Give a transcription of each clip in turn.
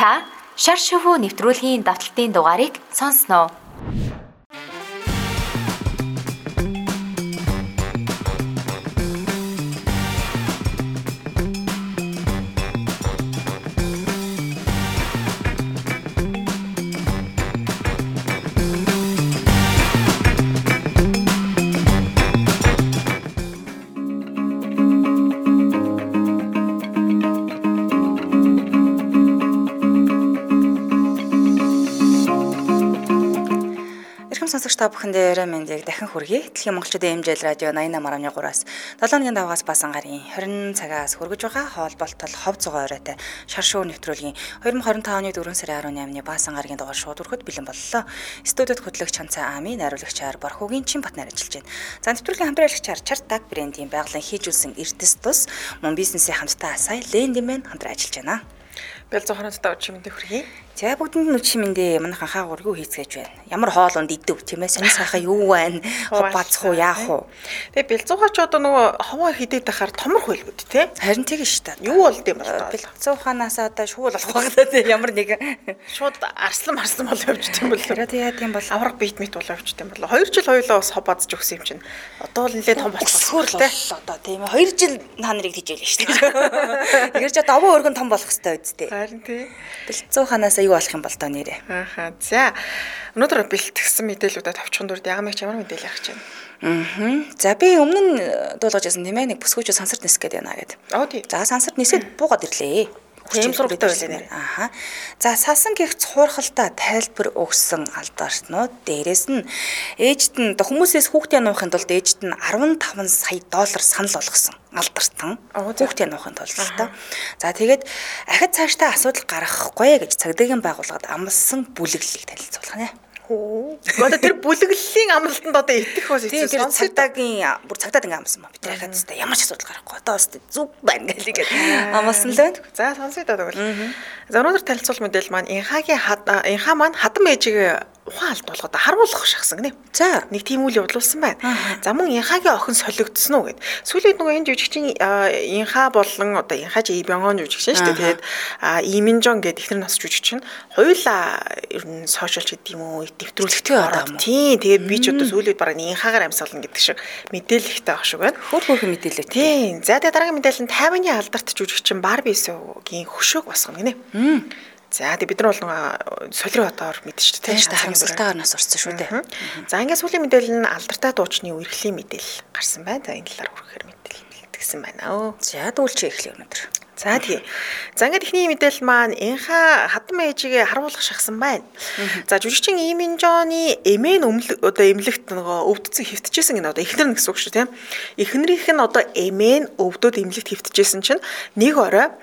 Та шар шувуу нэвтрүүлгийн давталтын дугаарыг сонсноо. Сонсогч та бүхэндээ мэндийг дахин хүргэе. Дэлхийн монголчуудын эмжил радио 88.3-аас 7-ны давгаас басан гарын 20 цагаас хүргэж байгаа хоолболтол хов зугаа оройтой шар шувуу нэвтрүүлгийн 2025 оны 4 сарын 18-ны басан гарагийн дугаар шууд өрхөд бэлэн боллоо. Студид хөтлөгч Чанцаа Ами, найруулагчаар Борхогийн Чинбатнаар ажиллаж байна. За нэвтрүүлгийн хамтраалагчаар Чартаг брендийн байгалийн хийжүүлсэн Эрдэс тус мөн бизнесийн хамттай Асай Лендимэн хамтран ажиллаж байна. Бэлзохоноцтой өчмөндөө хүргэе. За бүгдэнд нь өчмөндөө манайхан хаагур юу хийцгээж байна. Ямар хоолунд идэв тийм ээ. Сонир сайхан юу байна? Хов бацх уу, яах уу? Тэгээ бэлзухаач одоо нөгөө ховоо хидээд байхаар томрох байлгүй тий. Харин тийм шүү дээ. Юу болд юм бол бэлзухаанаас одоо шуул болох байгаа тий. Ямар нэг шууд арслан бол явж тийм болов. Тэгээ тийм бол авраг бит мит бол явж тийм болов. 2 жил хоёулаа бас хов бацж өгсөн юм чинь. Одоо л нэлээд том болчихсон тий. Одоо тийм ээ. 2 жил та нарыг тижээл шүү дээ. Тэгэрч одоо овоо өргөн том болох хэрэгтэй үсттэй. Харин тий. Бэлзухаанаас юу болох юм бол тоо нэрээ. Ааха. За. Өнөөдөр бэлтгэсэн мэдээлүүдэд товчхон дүрд ямар мэдээлэл ярих гэж байна. За би өмнө нь дуулгаж ясан тийм ээ нэг бүсгүйч сансарт нис гэдэг яана гэдэг. Тий. За сансарт нисэд буугаад ирлээ. Тийм сургалттай байлаа нэр. Ааха. За сасан гих цуурхалтай тайлбар өгсөн алдаартнууд дээрэс нь ээжд нь хүмүүсээс хүүхдээ нуухын тулд ээжд нь 15 сая доллар санал болгосон алдартан хүүхдээ нуухын тулд л та. За тэгээд ахид цаашдаа асуудал гаргахгүй гэж цагдаагийн байгууллагад амласан бүлэглэлийг танилцуулах нэ. Одоо тэр бүлэглэлийн амлалтанд одоо итгэх бас тийм тэр цагдаагийн бүр цагдаад ингээм амсан ба бид яхад тест ямар ч асуудал гарахгүй одоо бас зүг байна гэлээ амлсан л байна. За сонсъё даа тэгвэл. За өнөөдөр танилцуул мэдээлэл маань инхаа маань хадам ээжигээ ухаан алдуулгад харуулах шахсан гинэ. За нэг тийм үйл явуулсан байна. За мөн инхаагийн охин солигдсон уу гэд. Сүүлийн нөгөө энэ жүжигчийн инхаа болон одоо инхаач Ибянгон жүжигчин шүү дээ. Тэгээд Иминжон гэдэг ихнэр нас жүжигчин хоёулаа ер нь сошиалч гэдэг юм уу дэвтрүүлэгтэй ороод тийм тэгээд би ч одоо сүүлийн бараг инхаагаар амьсгална гэдэг шиг мэдээлэлтэй ах шиг байна. Хөөрхөн мэдээлэл. Тийм. За тэгээд дараагийн мэдээлэл нь 50-ны алдарт жүжигчин Барби Суугийн хөшөөг босгоно гинэ. За тэг бид нар бол солирын хотоор мэдчихэж тийм хамсалтайгаар нас орсон шүү дээ. За ингээд сүүлийн мэдээлэл нь алдартай дуучны үерхлийн мэдээлэл гарсан байна. За энэ талаар хүрхээр мэдээлэл бэлтгэсэн байна. За дүүлчээ эхлэе өнөөдөр. За тий. За ингээд ихний мэдээлэл маань инхаа хадам ээжигээ харуулах шахсан байна. За жүжигчин Иминжоны эмээ одоо эмнэлэгт нөгөө өвдсөн хөвтөжсэн гэнэ одоо ихнэр нь гэсэн үг шүү тийм. Ихнэрийнх нь одоо эмээ нь өвдөд эмнэлэгт хөвтөжсэн чинь нэг орой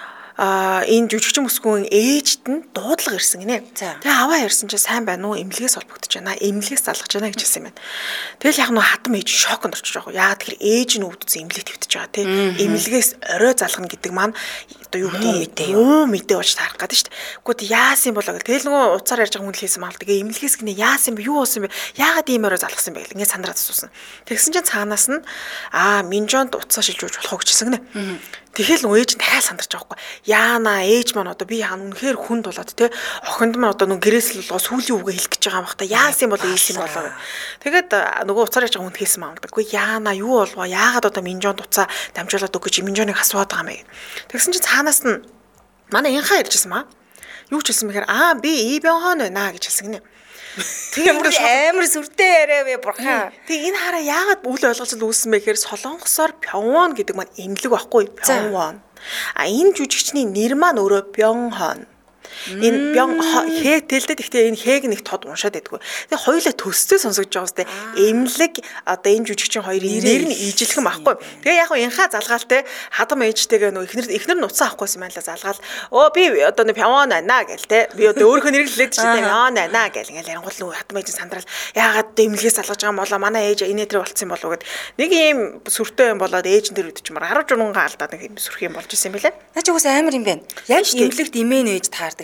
энэ жүжигчин бүсгүйн ээжд нь дуудлага ирсэн гинэ. Тэгээ аваа ирсэн чинь сайн байна уу? Эмнэлгээс холбогдож байна. Эмнэлгээс залгаж байна гэж хэлсэн юм байна. Тэгэл яг нөө хадам ээж шоконд орчих жоох. Яа тэгэхээр ээж нь өвдсөн эмнэлэгт хөвтөж байгаа тий. Эмнэлгээс орой залгана гэдэг маань одоо юу гэдэг мэдээ болж таарах гэдэг шүү дээ. Гэхдээ яасан болоо гэл. Тэгэл нөгөө уцаар ярьж байгаа хүн л хэлсэн маа л тэгээ эмнэлгээс гинэ яасан бэ? Юу болсон бэ? Яагаад ийм орой залгасан бэ гэл ингээд сандраад асуусан. Тэгсэн чинь цаанаас нь Минжонд уцаа шилж өгч болох гэж хэлсэн гинэ. Тэгэл нөгөө ээж дахиад сандарч байгаа байхгүй. Яана ээж маань одоо би яана үнэхээр хүнд болоод те охинд маань одоо нөгөө гэрээсэл болгоо сүүлийн үгээ хэлэх гэж байгаа юм бахта яасан бол ийсэн болоо. Тэгээд нөгөө уцаар яж байгаа хүнд хэлсэн маа. Үгүй яана юу болвоо яагаад одоо Минжонд уцаа дамжуулаад өг гэж Минжоныг асууад байгаа юм бэ. Тэгсэн чинь цаанаас нь манай инхаа ярьжсэн маа. Юу ч хэлсэн мэхээр би Ибянгон байна гэж хэлсэн гинэ. Тэгээд амар сүртэй яриа вэ бурхан. Тэг энэ хараа яагаад үл ойлголцол үүссэн бэ гэхээр Солонгосоор Пёнвон гэдэг маань эмнэлэг байхгүй Пёнвон. Энэ жүжигчний нэр маань өөрөө Бёнхон. Энэ хээ тэлдэд ихтэй энэ хээг нэг тод уншаад байдгүй. Тэгээ хоёулаа төстэй сонсогдож байгаа үстэй. Эмнэлэг одоо энэ жүжигчин хоёрын нэр нь ижилхэн байхгүй. Тэгээ яг хуу инхаа залгаалтай хадам ээжтэйгээ нөө ихнэр нь уцаа авахгүйсэн байна л залгаал. Би одоо нэг Пёнвон байна гэл те. Би одоо өөрийнхөө нэрийг хэлээд чи Пёнвон байна гэл ингээл ярангуул нөө хадам ээж сандрал яагаад эмнэлгээс залгаж байгаа юм болоо манай ээж энэ дээр болцсон болов гэд нэг ийм сүртэй юм болоод ээж дээр үдчихмар 10 журмангаа алдаад нэг юм сүрх юм болж исэн юм билэ. Наа чи уус амар юм байна. Яг эмнэлэгт имэн ээж таардаг.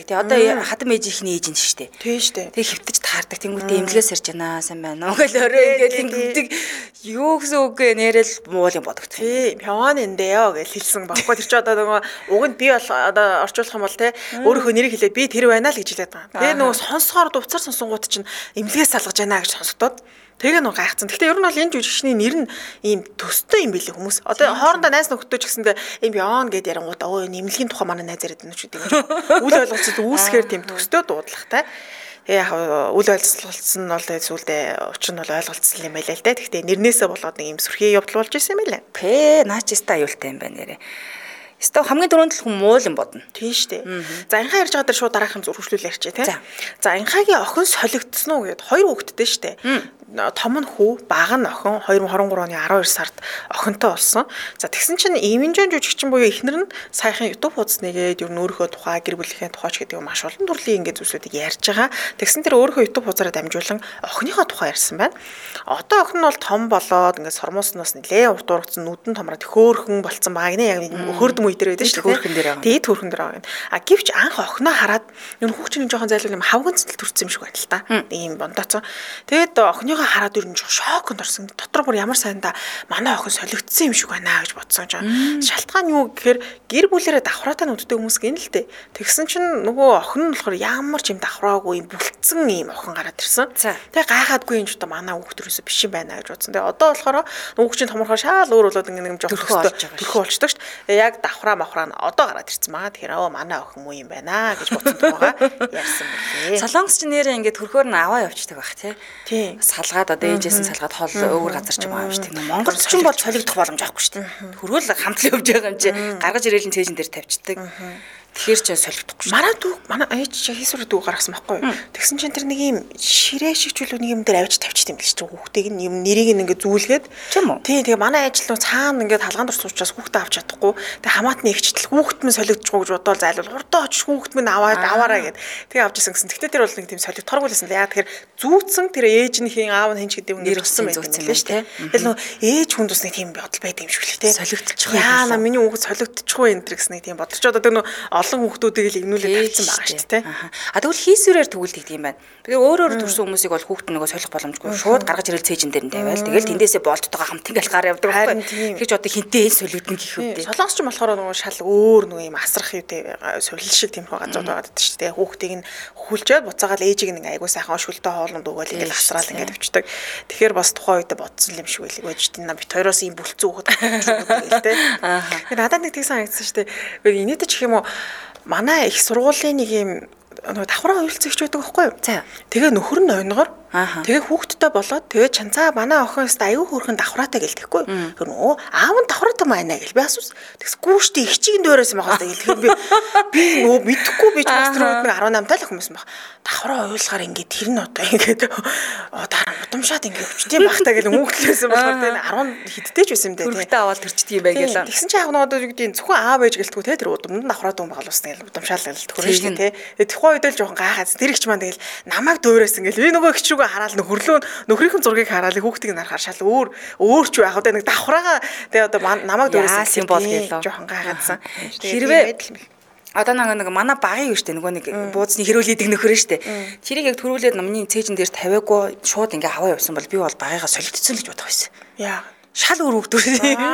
тий. Одоо хадам ээжийнхний ээж нь шүү дээ. Тийм шүү дээ. Тэгээ хөвтөж таардаг. Тэнгүүтээ эмнэлгээс ирж байна сайн байна уу гэл орой ингээл ингэдэг. Юу гэсэн үг гээ нэрэл муул юм бодогдох. Тий. Пяван эндээ гэж хэлсэн баггүй. Тэр чи одоо нөгөө уг нь би бол одоо орчуулах юм бол тий өөрийнхөө нэрийг хэлээд би тэр байна л гэж хэлээд байгаа. Тэгээ нөгөө сонсохоор дувцар сонсонгууд чинь эмнэлгээс салгаж байна гэж сонсогдоод тэгээ нөө гайхацсан. Гэхдээ ер нь бол энэ жүжигчний нэр нь ийм төстэй юм билээ хүмүүс. Одоо хоорондоо найз нөхдөж гэсэндээ ийм Бён гэдээ ярангууд өө нэмлэгийн тухай манай найз яриад байна ч гэдэг юм. Үл ойлголцод үүсгээр тийм төстэй дуудлагатай. Тэгээ яг үл ойлголцсон нь бол зүйлдээ учир нь бол ойлголцсон юм байлаа л дээ. Гэхдээ нэрнээсээ болоод нэг ийм сүрхий явдал болж исэн юм байлаа. Наачиста аюултай юм байна нэрээ. Эсвэл хамгийн дөрөнд л хүн муул юм бодно. Тийм шүү дээ. За анхаа ярьж байгаа дээр шууд дараахан зурхлүүлээ ярьчих тий. За анхаагийн охин солигдсон уу гэд 2 хүүхэдтэй шүү дээ. Том нь хүү, бага нь охин 2023 оны 12 сард охинтой болсон. За тэгсэн чинь Иминжон жүжигчин буюу эхнэр нь саяхан YouTube хуудас нэгээд ер нь өөрийнхөө тухай, гэр бүлийнхээ тухай ч гэдэг маш олон төрлийн ингээд зүйлсүүдийг ярьж байгаа. Тэгсэн тэр өөрийнхөө YouTube хуудасаараа дамжуулан охиныхоо тухай ярьсан байна. Одоо охин нь бол том болоод ингээд сормоосноос нэлээ уртуургацсан нүдэн томроод хөөхөн болцсон байгаа гинэ яг хөрдөм үе дээр байдаг шүү дээ. Тэгээд хөөхөн дээр байгаа. А гэвч анх охиноо хараад ер нь хүүхчийн жоохон зайлуул юм хавганцэл төрсэн юм шиг байна л та. Ийм бондооцоо. Тэгээд охины хараад ер нь шоконд орсон. Дотор бүр ямар сайндаа манай охин солигдсон юм шиг байна гэж бодсон жаа. Шалтгаан юу гэхээр гэр бүлэрээ давхраатай нүдтэй хүмүүс гин л дээ. Тэгсэн чинь нөгөө охин нь болохоор ямар ч юм давхраагүй юм бүлтсэн юм охин гараад ирсэн. Тэгээ гайхаадгүй юм ч одоо манай хүүхдэрөөсөө биш юм байна гэж бодсон. Тэгээ одоо болохоор хүүхчийн томорхоо шаал өөр болоод ингэ жоох төрхөө болчдөг шүү дээ. Яг давхраа махраа нь одоо гараад ирсэн маа. Тэгэхээр манай охин муу юм байна гэж бодсон байгаа. Ярьсан мөлий. Солонгос ч нэрээ ингэ төрхөөр нь аваа явчихдаг байх тий. Салгаад одоо ээжээс нь салгаад хол өөр газар ч юм аа шүү дээ. Монголд ч юм бол солигдох боломж авахгүй шүү дээ. Хөрөөл хамтлан явж байгаа юм чи гаргаж ирээл цээжин дээр тавьчихдаг. Тэгэхээр ч солигдохгүй. Манай ээж хийсвэр дүү гаргасан байхгүй юу? Тэгсэн чинь тэр нэг юм ширээ шиг ч үл нэг юм дээр авчиж тавьчих юм биш үү? Хүүхдийг нь юм нэрийг ингээ зүүлгээд тийм үү? Тий, тэгээ манай ээж л цаана ингээ талгаан дурс уучраас хүүхдээ авч чадахгүй. Тэгээ хамаатны ихчтэл хүүхэд минь солигдчихгүй гэж бодвол зайлвал хурдаа очиж хүүхэд минь аваарай гэд. Тэгээ авч исэн гэсэн. Тэгтээ тэр бол нэг тийм солигдохоргүй лсэн. Яа тэгэхээр зүүцэн тэр ээж нь хийн аав нь хин ч гэдэг ингээ өгсөн байдаг юм байна шүү дээ. Тэгэл нөө ээж хүнд бас нэг тийм бодол байдаг юм шиг л тий. Солигдчих яана миний хүүхэд солигдчихгүй энэ төр гэсэн нэг тийм бодолч одоо тэр нөө олон хүүхдүүдийг л игнүүлээд тавьсан байгаа шүү дээ. А тэгвэл хийсвэрээр төгөлдөг юм байна. Тэгээ өөр төрсэн хүмүүсийг бол хүүхэд нөгөө солих боломжгүй шууд гаргаж ирэл цээжин дээр нь тавиал. Тэгэл тэндээсээ болдтойгоо хамт ингээл гар явдаг байхгүй. Тэгж одоо хинтээ солигдно гэх үү. Солонгос ч болохоор нөгөө шал өөр нөгөө юм асрах юутэй сувил шиг тийм газрууд байгаа гэдэг шүү дээ. Хүүхдийг нь хүлжээд буцаагаал ээжийг нэг айгуу сайхан өшгөлтөө хоолнд өгөөл ингээл асраал ингээд өвчдөг. Тэгэхээр бас тухайн үед бодсон юм шиг байлиг байж тийм бит хоёроос юм бүлцэн хүүхэд гэл тээ. Тэгэхээр надад нэг тийм санагдсан шүү дээ. Инээдэж гэх юм уу манай их сургуулийн нэг юм нөгөө давхраа уйлцэгч байдаг байхгүй юу? Тэгээ нөхөр нь ойнгоор тэгээ хүүхдтэй болоод тэгээ чанцаа манай охин өстө аюу хөөрхөн давхраатай гэлтэхгүй. Тэр нөө аав нь давхраатай байна гэл би асуусан. Тэгсгүй штий их чигийн дөрөөс юм байгаа гэл. Би нөө мэдхгүй би ч бас тэр үед 18 тал хүмүүс баг. Давхраа уйлгаар ингээд тэр нь одоо ингээд дараа удамшаад ингээд өвчтэй багтаа гэл мөнгөлөөсөн болохоор тэр 10 хидтэй ч байсан юм дээ. Хөргөтэй аваад төрчдөг юм байг гэлээ. Тэгсэн чинь яг нөгөө юу гэдэг зөвхөн аав ээж гэлтгүү те тэр удамд давхраад юм багалуулсан гэл удамшаал гэл төхөрөө штий те. Тэгэхгүй үед л жоохон гайхаад тэр ихч маань тэгэл намайг дөөрөөсөн гэл би нөгөө ихч рүүгээ хараал нөхөрлөө нөхрийнхэн зургийг хараал хүүхдийг нарахаар шал өөр ч байх одоо нэг давхраага тэгээ одоо намайг дөөрөөсөн юм бол гэлөө жоохон гайхаадсан. Хэрвээ одоо нэг манай багын юу штэ нөгөө нэг бууцны хэрүүлээдэг нөхөр штэ. Тэрийг яг төрүүлээд намны цээжин дээр тавиагүй шууд ингээ хаваа явсан бол би бол багыгаа солигдсон л гэж бодох байсан. Яа шал өөр хөвгдөрсөн юм.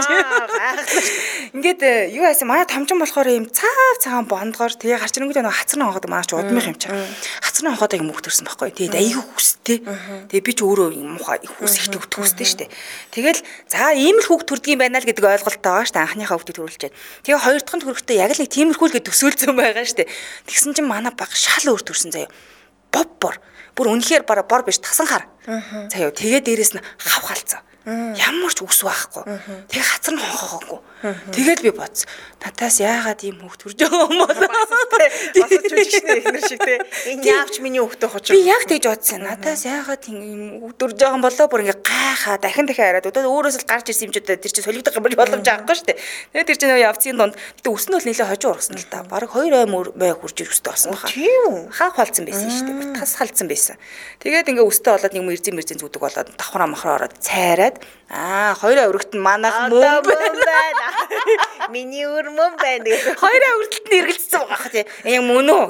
Ингээд юу яасан манай тамжин болохоор юм цагаан бондгоор тэгээ гарч ирэнгүүт нэг хацрын хогоод манай ч удмынх юм чам. Хацрын хогоод юм хөвгдөрсөн байхгүй. Тэгээд аягүй хүстэй. Тэгээ би ч өөрөө муухай хүс ихтэй хөтгөхтэй штэ. Тэгэл за ийм л хөвгд төрдөг юм байна л гэдэг ойлголттой байгаа штэ. Анхныхаа хөвгдөд төрүүлчихэд. Тэгээ хоёр дахь нь төрөхдөө яг л нэг тиймэрхүү л гэж төсөөлсөн байгаа штэ. Тэгсэн чинь манай баг шал өөр төрсөн заяа. Бор. Бүр үнэхээр бор биш тасан хар. Заяа тэгээ дээрэс нь хав халцсан. Ямар ч үс байхгүй. Тэгээ хацар нь хонхоогүй. Тэгэл би бодсон. Натаас яагаад ийм хөвгт төрж байгаа юм бол бас жүжигчний эхнэр шиг те. Энэ яавч миний хөвгтөө хочоо. Би яг тэгж бодсон. Натаас яагаад ийм хөвгт төрж байгаа юм болоо бүр ингээ гайхаа дахин хараад өдөө өөрөөс л гарч ирсэн юм ч удаа тэр чинь солигдох юм боломж авахгүй шүү дээ. Тэгээ тэр чинь явцын донд гэтээ өс нь бол нэлээ хожуу ургасан л та. Бараг 2 ай мөр хурж ирэх өстэй болсон баха. Тийм үү. Хаах халдсан байсан шүү дээ. Тас халдсан байсан. Тэгээд ингээ өстэй болоод нэг мэрзэн зүудэг болоод давхраа махраа ороод цайраад хоёроо өргөт нь манайх мөн байна. Миний өрмөн байна. Хоёроо өргөдөлд нь эргэлцсэн болцсон байгаа хэ. Яг мөн үү?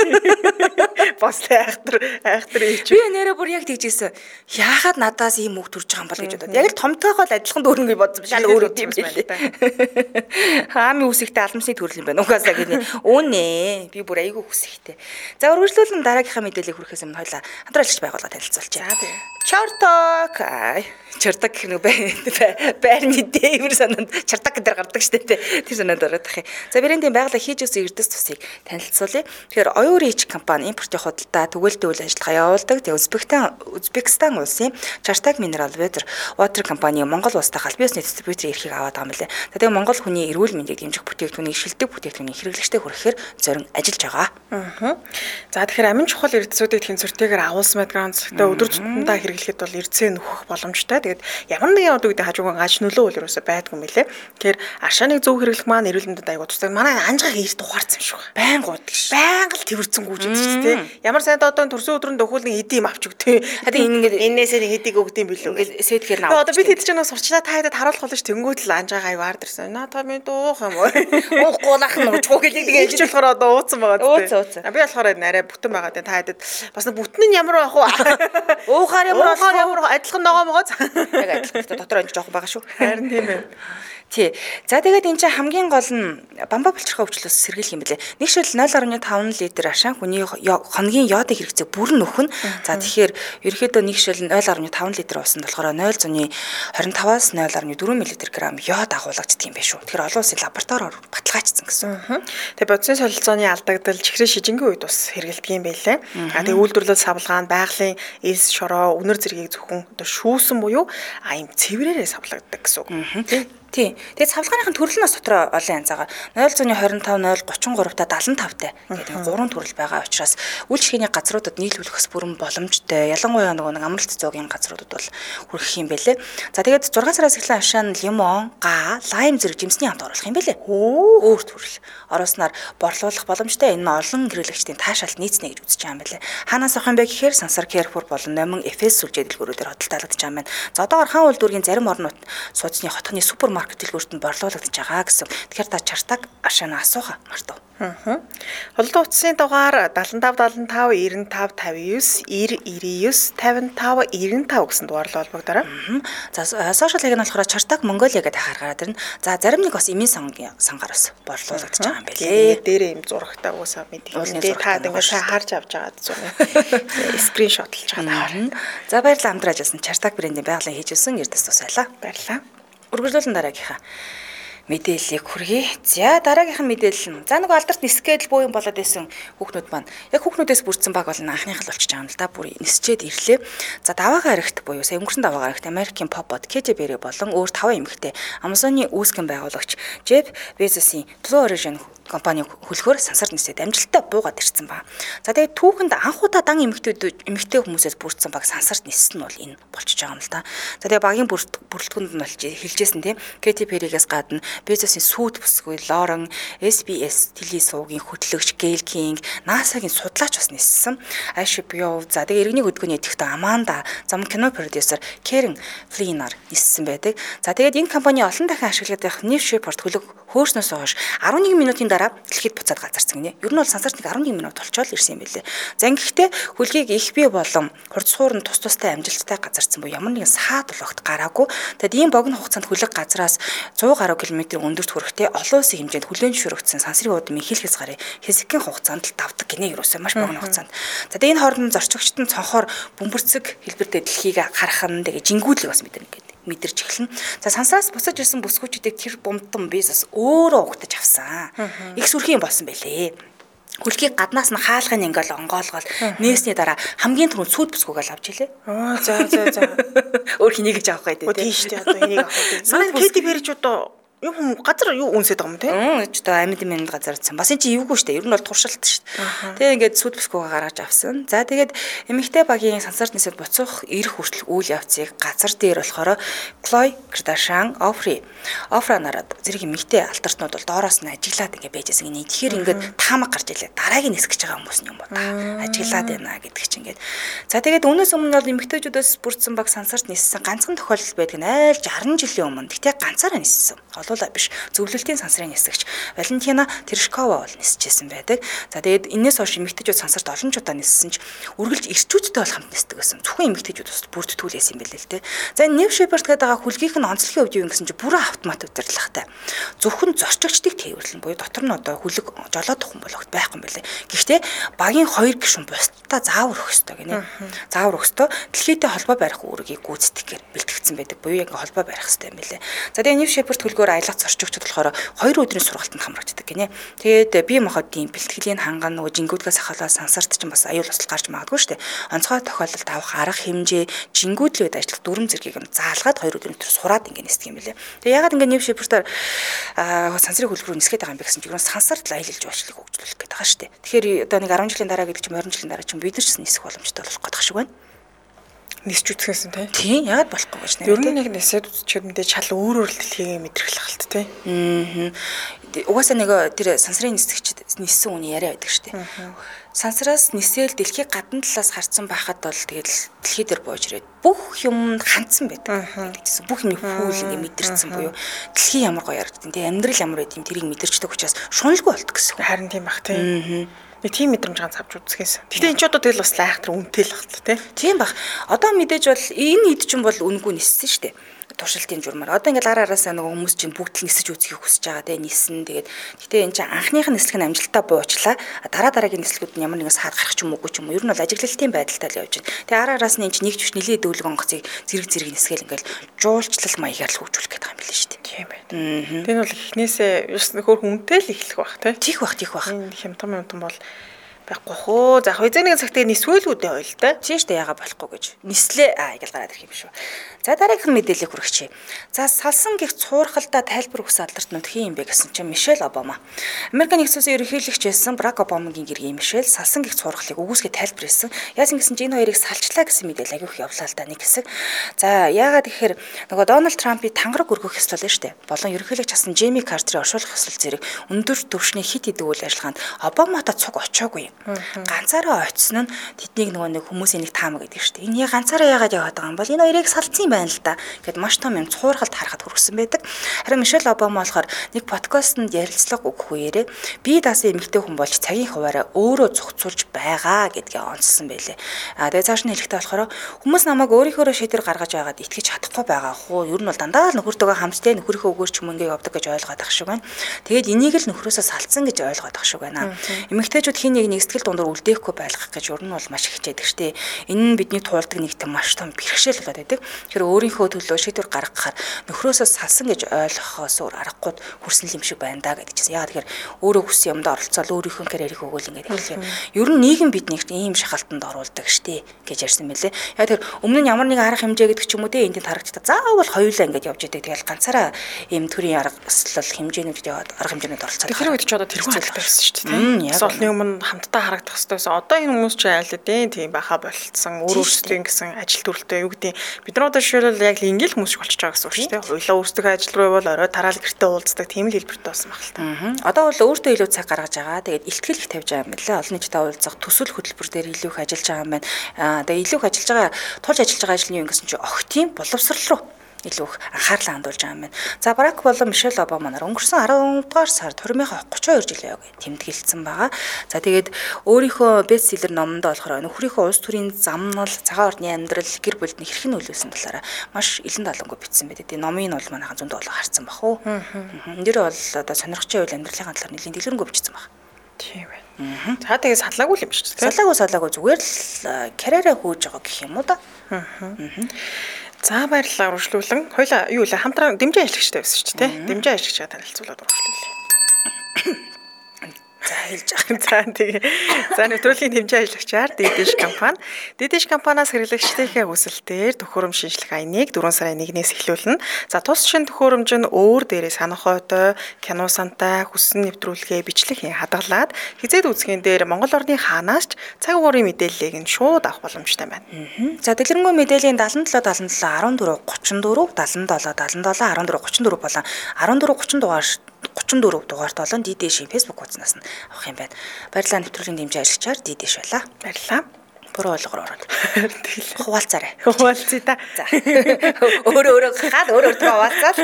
Бас айхтар ийж. Би нэрээ бүр яг тэгжсэн. Яагаад надаас ийм үг төрж байгаа юм бол гэж бодоод. Яг л томтойгоо л адилхан дөрөнгө бодсон биш шал өөр юм байна. Хаамын үсэгтэй алмсны төрөл юм байна. Угаасаа гинэ. Үнэ. Би бүр айгүй хүсэхтэй. За үргэлжлүүлэн дараагийнхаа мэдээллийг хүрэхээс өмнө хоёлаа хамтраалагч байгууллага танилцуулчих. За тийм. Чартак. Чартак гэх нэг байрны дээвэр санаанд чартак гэдэг гардаг штэ тэ. Тэр санаанд ороод тах юм. За брэндийн байгууллага хийж өгсөн эрдэс тусыг танилцуулъя. Тэгэхээр Оюун Рич компани импортын худалдаа түгээлтэй үйл ажиллагаа явуулдаг. Тэгээ Узбекистан улсын Чартак Mineral Water компани Монгол улстай галбын усны дистрибьютор эрхийг аваад байгаа юм лээ. За тэгээ Монгол хүний эрүүл мэндийг дэмжих бүтээгдэхүүнийг шилдэг бүтээгдэхүүний хэрэглэгчтэй хүрэхээр зорин ажиллаж байгаа. За тэгэхээр амин чухал эрдэсүүдийг тэнцвэртэйгээр агуулсан background-тай өдөр тутамдаа хэрэглэхэд бол эрдсээ нөхөх боломжтой. Тэгээд ямар нэгэн одоо гэдэг хажууган гач нөлөө үл ерөөсөй байдгүй юм лээ. Тэгэхээр аршааныг зөв хэрэглэх маань эрүүл мэндэд аягүй тусдаг. Манай анжгааг эрт ухаарсан юм шиг байна. Байнга уудаг ш. Байнга л тэрвэрцэн гүйж идэж ш тий. Ямар сайн одоо төрсөн өдрөнд өхүүлний хэдий юм авч өгдөө. Хадин ингээд энээсээ нэг хэдийг өгд юм билүү. Ингээд сэтгээр наваа. Одоо бид хэд ч нөө сурчлаа та хэдэд харуулах болж тэнгууд л анжгааг аягүй аардэрсэн. Та минь дуух юм уу? Уухгүй лах нүчгүй гэлээ тэгээд ээж болохоор одоо ууцсан байгаа тий. Ууцсан. Би болохоор нарай бүтэн байгаа тий. Та хэдэд бас бүтэн нь ямар байх вэ? Уухаар ямар адилхан ногоо могоо. Яг адилхан дотор онж жоохон байгаа шүү. Харин тийм ээ. Тий. За тэгээд энэ чинь хамгийн гол нь бамбаа булчирхай өвчлөөс сэргийлэх юм билээ. Нэг шил 0.5 литр ашаан хүний хоногийн йодын хэрэгцээ бүрэн нөхөн. За тэгэхээр ерөөхдөө нэг шил 0.5 литр усанд болохоор 025-аас 0.4 мг йод агуулгаддаг юм байна шүү. Тэгэхээр олон улсын лабораториор баталгаажсан гэсэн. Тэгээ бодисын солилцооны алдагдал чихрийн шижингийн үед бас хэрэгэлдэг юм байлээ. Тэгээ үйлдвэрлэл савлгаанд байгалийн эс шороо үнэр зэргийг зөвхөн одоо шүүсэн буюу ийм цэврээрээ савлагддаг гэсэн үг. Тийм. Тэгээд савлгааныхын төрөл нь бас дотроо олон янз байгаа. 0.25, 0.33 та 75-тай гэдэг гурван төрөл байгаа учраас үйл шигний газруудад нийлүүлэхс бүрэн боломжтой. Ялангуяа нэг амралт зоогийн газруудад бол хүрэх юм бэлээ. За тэгээд 6 сараас эхлэн ашаан лимон, га, лайм зэрэг жимсний хамт оруулах юм бэлээ. Өөр төрөл. Ороосноор борлуулах боломжтой. Энэ нь олон хэрэглэгчдийн таашаалт нийцнэ гэж үзэж байгаа юм бэлээ. Хаанаас авах юм бэ гэхээр Сансар Carrefour болон Номин Эфес сүлжээ дэлгүүрүүдээр хөдөлтөөлөгдөж байгаа юм байна. За одоогоор хаан үйлдвэрийн зарим орнууд сууцны хотхны супермаркет дэлгүүртөнд борлуулагдаж байгаа гэсэн. Тэгэхээр та Чартак ашаана асууха мартав. Худалдаа утасны дугаар 75 75 95 59 90 99 55 95 гэсэн дугаарлал холбогдорой. За сошиал хаяг нь болохоор Чартак Монголиа гэдэг харгараад ирнэ. За зарим нэг бас эмийн сангаараас борлуулагдаж байгаа юм байлээ. Дээрээ юм зурагтай уусаа мэдээ. Та ингээд сайн харж авч байгаа зүг. Скриншотлж байгаа. За баярлалаа хамтраж байсан Чартак брендийн байгалийн хийжсэн эрдэс тус байлаа. Баярлалаа. Үргэлжлүүлэн дараагийнхаа мэдээллийг хүргэе. За дараагийнх нь мэдээлэл нь. За нэг алдарт нисгээд л боо юм болоод байсан хүүхнүүд маань. Яг хүүхнүүдээс бүрдсэн баг бол анхных л болчихж байгаа юм л да. Бүр нисчээд ирлээ. За даваагаа аригт буюу сая өнгөрсөн даваагаа аригт Америкийн Popbot, Katy Perry болон өөр 5 эмэгтэй Amazon-ы үүсгэн байгуулагч Jeff Bezos-ийн Blue Origin компани хөлхөөр сансарт нисээд амжилттай буугаад ирсэн ба. За тэгээд түүхэнд анхудаа дан эмэгтэй хүмүүсээс бүрдсэн баг сансарт ниссэн нь бол энэ болчихж байгаа юм л да. За тэгээд багийн бүрэлдэхүүнд нь болж хэлжсэн тийм Katy Perry-гээс гадна Bezos-ийн сүйт бүсгүй Lauren, SBS телевизуугийн хөтлөгч Gayle King, NASA-гийн судлаач бас ниссэн. Ashipio, за тэгээд иргэний хөдөлгөөний идэвхтэй Amanda, зам кино продюсер Karen Flynn-аар ниссэн байдаг. За тэгээд энэ компани олон дахин ашиглаад байх New Shepard хөлөг хөөснөөс хойш 11 минутын дараа дэлхийд буцаад газарсан гинэ. Ер нь бол сансарт нэг 11 минут болчоод ирсэн юм билээ. За ингэхдээ хөлгийг их бие болон хурцсуур нь тус тустай амжилттай газарсан буюу ямар нэгэн саад болгоход гараагүй. Тэгэд ийм богино хугацаанд хөлөг газраас 100 гаруй км өндөрт хүрэхдээ олон улсын хэмжээнд хүлээн зөвшөөрөгдсөн сансрын удмын хил хязгаарыг хэсэгхэн хугацаанд л давдаг гинэ ерөөсөө маш богино хугацаанд. За тэгээд энэ хооронд зорчигчд нь цонхоор бөмбөрцөг хэлбэртэй дэлхийг харах нь тэгээд жингүүлэг бас мэдэрч эхэлнэ. За сансраас бусаж ирсэн бүсгүүчүүдийг тэр бумтан Безос өөрөө угтаж авсан. Их сүрхийн болсон байлээ. Хөлгийг гаднаас нь хаалгын ингээл онгоолгол нээсний дараа хамгийн түрүүнд сүйд бүсгүүгээл авч илээ. За. Өөр хэнийг гэж авах гэдэг. Тийм шүү дээ. Одоо энийг авах гэдэг. Манай Katy Perry ч одоо юм газар юу үнсээд байгаа юм те? Ч одоо амьд газар утсан. Бас энэ чи эвгүй шүү дээ. Ер нь бол туршилт шүү дээ. Тэгээ ингээд сүд бүсгүйгээ гаргаж авсан. За тэгээд эмэгтэй багийн сансарт нисэд буцах ирэх хүртэл үйл явцыг газар дээр болохоор Khloe Kardashian, Oprah нараад зэрэг эмэгтэй алтартнууд бол доороос нь ажиглаад ингээд байжсэн гинэ. Тэгэхээр ингээд таамаг гарч илээ. Дараагийн нисгэж байгаа хүмүүс юм ба та. Ажиглаад байна гэдэг чинь ингээд. За тэгээд өмнөөс өмнө бол эмэгтэйчүүдээс бүрдсэн баг сансарт ниссэн ганцхан тохиолдол байдаг нь айл 60 жилийн өмнө. Гэтэ ганцаараа ниссэн. цуглуулаа биш. Зөвлөлтийн сансрын нисгэгч Валентина Тершкова бол нисчихсэн байдаг. За тэгээд энэс хойш эмэгтэйчүүд сансарт олон ч удаа ниссэн ч үргэлж эрчүүдтэй бол хамт нисдэг гэсэн. Зөвхөн эмэгтэйчүүд бас бүрдтгүүлсэн юм билээ л те. За New Shepard гэдэг байгаа хүлгийнх нь онцлогийн хувьд юу гэсэн чинь бүрэн автомат удирдлагатай. Зөвхөн зорчигчдыг тээвэрлэн буюу дотор нь одоо хүлэг жолоод тухын болгох байхгүй юм билээ. Гэхдээ багийн 2 гишүүн бусдаа заавар өгөх ёстой гинэ. Заавар өгөх ёстой. Дэлхийдээ холбоо барих үүргийг гүйцэтгэхээр бэлтгэгдсэн байдаг. Буюу яг холбоо барих ёстой юм билээ. За тэгээ New Shepard хөлгөөр аялах зорчигчд болохоор 2 өдрийн сургалтанд хамрагддаг гинэ. Тэгээд бие махбодын бэлтгэлийн ханган нөгөө жингүүдгээс ахалаа сансарт ч бас аюул ослол гарч магадгүй шүү дээ. Онцгой тохиолдолд авах арга хэмжээ, жингүүдлүүд ажиллах дүрм зэргийг нь заалгаад 2 өдрийн дотор сураад ингэ нисдэг юм билээ. Тэгээ ягаад ингэ New Shepard-аар сансрын хөлбөрөөр нисгээд байгаа юм бэ гэсэн чинь сансарт аялал жуулчлалыг хөгжүүлэх гэдэг байгаа шүү дээ. Тэгэхээр одоо нэг 10 жилийн дараа гэдэг чинь 20 жилийн дараа чинь бид нар ч нисэх боломжтой болох гэдэг шиг байна. Нисч үзэхсэн тий. Тийм яагаад болохгүй гэж нэр. Ер нь нэг нисээд үзчихэд мэдээ шал өөр дэлхийг мэдрэх хэлт тий. Угаасаа нэг тэр сансрын нисгэгчд ниссэн үний яриа байдаг шүү дээ. Сансраас нисэл дэлхийг гадна талаас харсан байхад бол тэгэл дэлхий дээр бууж ирээд бүх юм хандсан байдаг. Бүх юм фүүл ингэ мэдэрсэн буюу дэлхий ямар гоё ярагддаг тий. Амьдрал ямар байд юм тэрийг мэдэрчдэг учраас шуналгүй болт гэсэн. Харин тийм бах тий. Нэг тийм мэдрэмж ганц авч үзэхээс. Гэтэ энэ ч одоо тэгэл бас лайхтар үнэтэй л багт тий. Тийм баг. Одоо мэдээж бол энэ ид чинь бол үнгүй ниссэн шүү дээ. Туршилтын журмаар. Одоо ингээл араасаа нөгөө хүмүүс чинь бүгд л нисэж үзхийг хүсэж байгаа те нисэн. Тэгээд гэтээ энэ чинь анхных нь нислэг нь амжилттай буучлаа. Дараагийн нислэгүүд нь ямар нэгэн саад гарах ч юм уугүй ч юм уу. Ер нь бол ажиглалтын байдалтай л явж байна. Тэгээ араас нь энэ чинь нэг ч биш нилээ дүүлэг онгоцыг зэрэг нисгээл ингээл жуулчлал маягаар л хөгжүүлэх гэдэг юм билээ шүү дээ. Тийм байна. Тэр бол эхнээсээ ерөөс нөхөр хүнтэй л эхлэх бах те. Тих бах. Энэ хямдхан бол байхгүй хөө. За яг нэг цагт нисвэлгүүдээ ойл та. Тийм шүү дээ яага болохгүй гэж. Нислээ ингээл гараад ирэх юм шүү. За дараагийн мэдээлэл хүргэчээ. За салсан гих цуурхалдаа тайлбар өгсөн алдарт нүд хин юм бэ гэсэн чинь Мишель Обама. Америк нэгдсэн улсын ерөнхийлөгч байсан Барак Обамагийн гэргийн Мишель салсан гих цуурхлыг үгүйсгээ тайлбарлсан. Яасан гэсэн чинь энэ хоёрыг салчлаа гэсэн мэдээлэл агиух явлаа л да нэг хэсэг. За яагаад гэхээр нөгөө Дональд Трампыг тангараг өргөх ёслол нь шүү дээ. Болон ерөнхийлөгч асан Жими Картерыг оршуулах ёслол зэрэг өндөр түвшний хит идэг үйл ажиллагаанд Обаматай цуг очоогүй. Ганцаараа очсон нь тэднийг нөгөө нэг хүмүүсийн нэг таамаг гэдэг шүү дээ. Энэ ганцаараа яагаад яваад байгаа юм бол энэ хоёрыг салцсан юм байна л да. Гэт маш том юм цуурхалд харахад хүрсэн байдаг. Харин Мишель Обама болохоор нэг подкастэнд ярилцлага өгөх үеэрээ би даасан эмэгтэй хүн болж цагийн хуваараа өөрөө зохицуулж байгаа гэдгээ онцлсан байлээ. Тэгээ цааш нь хэлэхдээ болохоор хүмүүс намайг өөрийнхөө шийдвэр гаргаж байгаад итгэж чадахгүй байгаа хөө. Ер нь бол дандаа л нөхөртөөгөө хамтдээ нөхөрийнхөө өгөөч юм ингээ явдаг гэж ойлгоод ах шиг байна. Тэгээд энийг л нөхрөөсөө салцсан гэж ойлгоод ах шиг байна. Эмэгтэйчүүд хин нэг сэтгэл дундуур үлдээхгүй байлгах гэж ер нь бол маш хичээдэг штэ. Энэ нь бидний туулдаг нэг тийм маш том бэрхшээл болоод байдаг. Тэгэхээр өөрийнхөө төлөө шийдвэр гаргахаар нөхрөөсөө салсан гэж ойлгохоос өөр аргагүй хүрсэн юм шиг байна да гэдэг чинь. Яагаад тэгэхээр өөрөө хүссэн юмд оролцоод өөрийнхөө карьерийг өгөөл ингээд хэлэх юм. Ер нь нийгэм биднийг ийм шахалтанд оруулдаг штэ гэж ярьсан мэлээ. Яагаад тэгэхээр өмнө нь ямар нэгэн арга хэмжээ гэдэг ч юм уу те энд тарагчдаа заавал хоёулаа ингээд явж идэг. Тэгэл ганцаараа ийм төрлийн арга өслөл хэмжээнүүд яваад арга хэмжээнд оролцоод. Тэр үед ч одоо тэрхүү хэлдэг байсан шүү дээ. Солны өмнө хамтдаа харагдах хэвээр одоо энэ хүмүүс чинь айлд тийм баха болцсон өөрөөсөө гэсэн ажил төрөлтэй юу гэдэг бид нар одоо жишээлбэл яг л ингээл хүмүүс болчихж байгаа гэсэн үг шүү дээ. Хоёулаа өөрсдөө ажил руу явбал орой тараал гэртээ уулздаг тийм л хэлбэртэй болсон баг л та. Одоо бол өөртөө илүү цаг гаргаж байгаа. Тэгээд ихтгэл их тавьж байгаа юм байна лээ. Олон нийтэд уулзах төсөл хөтөлбөр дээр илүү их ажиллаж байгаа юм байна. Тэгээд илүү их ажиллаж байгаа тулж ажиллаж байгаа ажлын юм гэсэн чинь огтын боловсрал руу илүү их анхаарлаа хандуулж байгаа юм байна. За Барак болон Мишель Обама нар өнгөрсөн 13 дугаар сард 2032 жилийн яг тэмдэглэсэн байгаа. За тэгээд өөрийнхөө бестселлер номонд болохоор нөхрийнхөө улс төрийн замнал, цагаан орны амьдрал, гэр бүлд нь хэрхэн нөлөөлсөн талаараа маш илэн далангуй бичсэн байдаг. Тэгээ номын бол манайхан зөндөө олон харсан бах уу. Энэ дэр бол одоо сонирхчийн үйл амьдралын талаар нэлийн дэлгэрэнгүй бичсэн баг. Тийм байна. За тэгээ салаагүй юм биш үү? Салаагүй зүгээр л карьераа хөөж байгаа гэх юм уу да. За баярлалаа урьдчилан. Хоёлаа юу вэ? Хамтран дэмжээ ажиллагчтай байсан шүү дээ. Дэмжээ ажиллагчаа танилцуулаад урьдчилуулъя. За хэлж байгаа. За тэгээ. За нэвтрүүлгийн дэмжээ ажиллагчаар Дэдэш компаниас хэрэглэгчдийнхээ хүсэлтээр төхөөрөм шинжлэх аяныг 4 сарын 1-ээс эхлүүлнэ. За тус шин төхөөрөмж нь өөр дээрээ санахойтой, кино сантай, хүссэн нэвтрүүлгээ бичлэгийн хадгалаад хизээд үзэхийн дээр Монгол орны хаанаас ч цаг уурын мэдээллийг нь шууд авах боломжтой байна. За дэлгэрэнгүй мэдээллийн 77 14 34 77 77 14 34 болон 14 дугаарт болон Дэдэшийн Facebook хуудаснаас нь авах юм байна. Баярлалаа нэвтрүүлгийн дэмжээ ажиллагчаар Дэдэш байлаа. Баярлалаа. Буруу ойлгоор ороод. Тэгэл. Хуваалцаарай. Хуваалцъя та. За. Өөрөө хаад өөрөө хуваалцаад.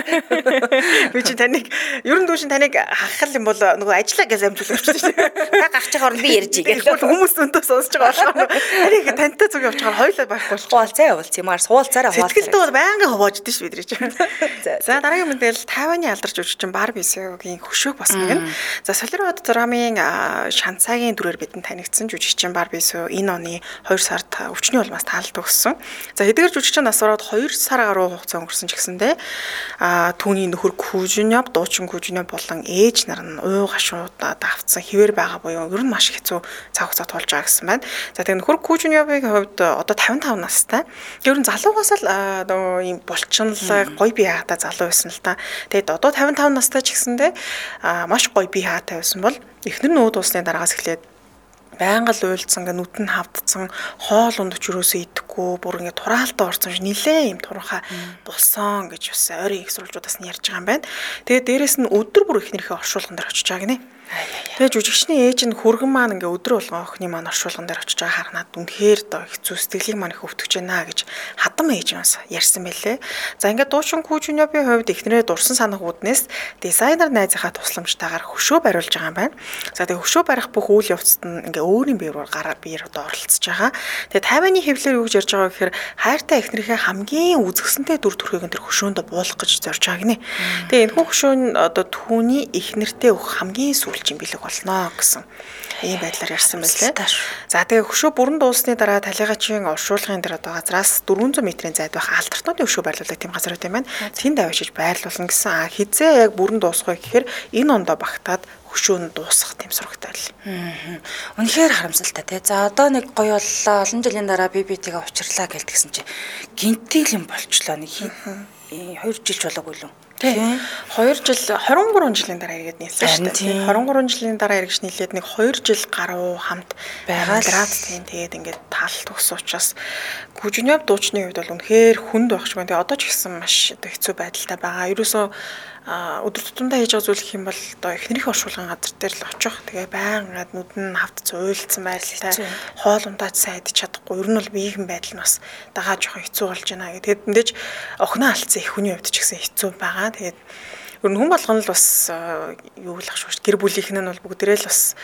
Би чи таныг ерөн дүүшин таныг хахал юм бол нөгөө ажиллаа гэж амжуулж шүү дээ. Та гарч байгаа орнд би ярьж игээ. Хүмүүс өнтөө сонсож байгаа болохоор таныг тантай зүг явчихаар хоёулаа байхгүй болчих. Хуваалцаа явуулц юмар суулцаараа хуваалцаа. Сэтгэлдээ байнгын хувааж идэж бид чи. За дараагийн мэдээлэл Тайваны алдарч жүжигчин Барби Сёгийн хөшөөг босно гэнэ. За солирод драмын шанцаагийн дүрээр бидэнд танигдсан жүжигчин Барби Сё энэ оны 2 сард өвчний улмаас таалд өгсөн. За хэдийгээр жүжигчин нас ороод 2 сар гаруй хугацаа өнгөрсөн ч гэсэндээ түүний нөхөр Кужинёв, дуучин Кужинёв болон ээж нар нь уу гашуудад авцсан хിവэр байгаа буюу ер нь маш хэцүү цаг хугацаа тулж байгаа гэсэн байна. За тэгээ нөхөр Кужинёвын хувьд одоо 55 настай. Ер нь залуугаас л ийм булчинлаг гоё бие хаатай залуу байсан л та. Тэгээд одоо 55 настай ч гэсэндээ маш гоё бие хаатай байсан бол эхнэр нь ууд усны дараагаас эхлээд байнга л уйлдсан гэ нүд нь хавдсан хоол унд өчрөөсөө идэхгүй бүр ингэ тураалтаа орсон ш нилээ юм туранхаа болсон гэж бас ойрын их сурвалжуудаас нь ярьж байгаа юм байна. Тэгээд дээрэс нь өдөр бүр ихнэрхээ оршуулган дээр очиж байгаа гинэ. Тэгээд жүжигчний ээж нь хөргөн маань ингээ өдөр болгон охины маань оршуулган дээр очиж байгаа харнаад үнэхээр доо хэцүү сэтгэлийн маань их өвтгөж байна гэж хадам ээж юмс ярьсан байлээ. За ингээ дуучин Кужинёвын хувьд ихнэрээ дурсан санах үднээс дизайнер найзынхаа тусламжтайгаар хөшөө бариулж байгаа юм байна. За тэгээд хөшөө барих бүх үйл явцад нь ингээ өөрийн биеэр одоо оролцож байгаа. Тэгээд Тайваны хэвлэлээр юу гэж ярьж байгаа гэхээр хайртай ихнэрийнхээ хамгийн үзэсгэлэнтэй дүр төрхийг энэ хөшөөнд буулгах гэж зорж байгаа гинэ. Тэгээд энэ хөшөө нь одоо түүний ихнэртэй өгөх хамгийн сүүлчийн бэлэг болно гэсэн ийм байдлаар ярьсан байлээ. За тэгээ хөшөө бүрэн дуусны дараа талигачийн оршуулгын дээр одоо газраас 400 м-ийн зайд байх алтартнуудын хөшөө байрлуулдаг тийм газар байт юм байна. Тэнд авчиж байрлуулна гэсэн. Хизээ яг бүрэн дуусах вэ гэхээр энэ ондоо багтаад хөшөө нь дуусах тийм сурагтай л. Үнэхээр харамсалтай тий. За одоо нэг гоё боллоо. Олон жилийн дараа BBT-гээ учрлаа гэлтгсэн чи гинтэл юм болчлоо нэг 2 жил болоогүй л юм. Тийм 2 жил 23 жилийн дараа иргэд нийлсэн шүү дээ. 23 жилийн дараа иргэж нийлээд нэг 2 жил гаруй хамт байгаад тийм тэгээд ингээд таалт өгсөн учраас Кужинёв дуучны хувьд бол үнэхээр хүнд байх шиг байна. Тэгээд одоо ч гэсэн маш одоо хэцүү байдалтай байгаа. Ерөөсөө өдөр тутамдаа хийж байгаа зүйл гэх юм бол одоо эхнэрийн оршуулгын газар дээр л очих. Тэгээ байнгаад нүд нь хавдсан уйлдсан байдлаа хоол унтаад сайн идэж чадахгүй. Ер нь бол биеийн байдал нь бас дагаа жоохон хэцүү болж байна. Тэгээд мэдээж охиноо алдсан их хүний хувьд ч гэсэн хэцүү байгаа. Тэгээд ер нь хүн болгоно л бас юу л ах шүү. Гэр бүлийнхэн нь бол бүгдээрээ л бас